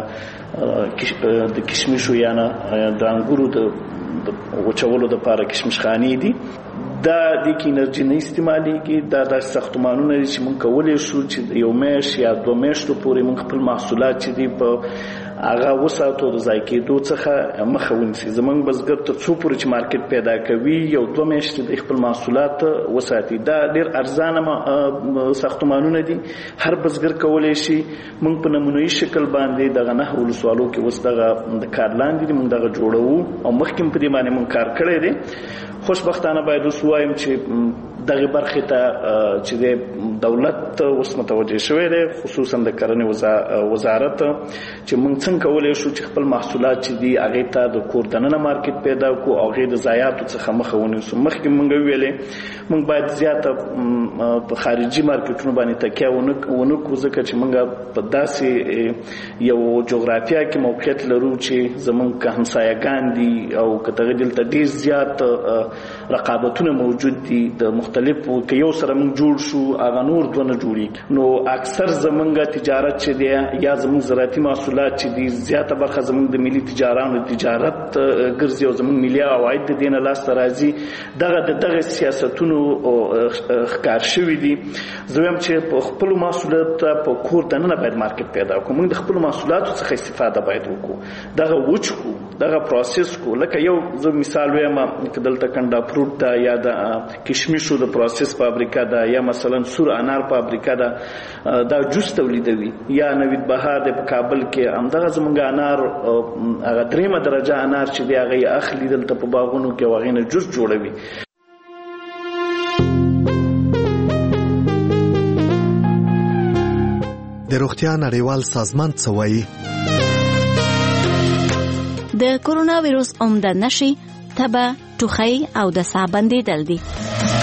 د کشمشو یا نه د انګورو د وچولو د لپاره کشمشخانې دي دا د کې انرژي نه استعماليږي دا د ساختمانونو چې موږ کولای شو چې یو میش یا 2 میاشتو پورې موږ خپل محصولات چې دی په هغه وساتو د ځای کېدو څخه مخه ونیسي زمونږ بزګر ته څو پورې چې مارکیټ پیدا کوي یو 2 میاشتې د خپل محصولات وساتي دا ډېر ارزانه ساختمانونه دي هر بزګر کولای شي موږ په نمونهي شکل باندې دغه نه ولسوالو کې اوس دغه د کارلاند دي موږ دغه جوړو او مخکې په دې باندې موږ کار کړی دی خوشبختانه باید اوس وایم چې دغه برخه ته چې د دولت اوس متوجه شوی دی، خصوصا د کرنې وزارت چې موږ څنګه کولای شو چې خپل محصولات چې دی هغه ته د کور دننه مارکیټ پیدا کو او هغه د ضایعاتو څخه مخه ونیسو. مخکې موږ ویلې موږ باید زیاته په خارجي مارکیټونو باندې تکیه ونکړو ځکه چې موږ په داسې یو جغرافیه کې موقعیت لرو چې زموږ همسایه‌ګان دي او کته دلته ډیر زیات رقابتونه موجود دي د مختلفو کې یو سره موږ جوړ شو هغه نور دونه جوړي. نو اکثر زمونږ تجارت چې دی یا زموږ زراعتي محصولات چې دي زیاته برخه زموږ د ملي تجارت ګرځي او زموږ ملي عواید د دینه لاس راځي. دغه سیاستونو ښکار شوي دي. زویم چې په خپل محصولات په کور دننه باید مارکیټ پیدا کوو. موږ د خپل محصولاتو څخه استفاده باید وکړو، دغه وچکو، دغه پروسس کو. لکه یو زه مثال وایم چې دلته کنډا فروټ دا یا د کشمشو د پروسس فابریکه ده یا مثلا سور انار فابریکه ده، دا جوس تولیدوي. یا نوید بهار د کابل کې همدغه زمونږ انار هغه 3 درجه انار چې دی هغه اخلي دلته په باغونو کې واغینه جوس جوړوي. د روغتیا نړیوال سازمان څه وایي؟ د کورونا وایروس عمده نښې تبه، ټوخی او د ساه بندېدل دي.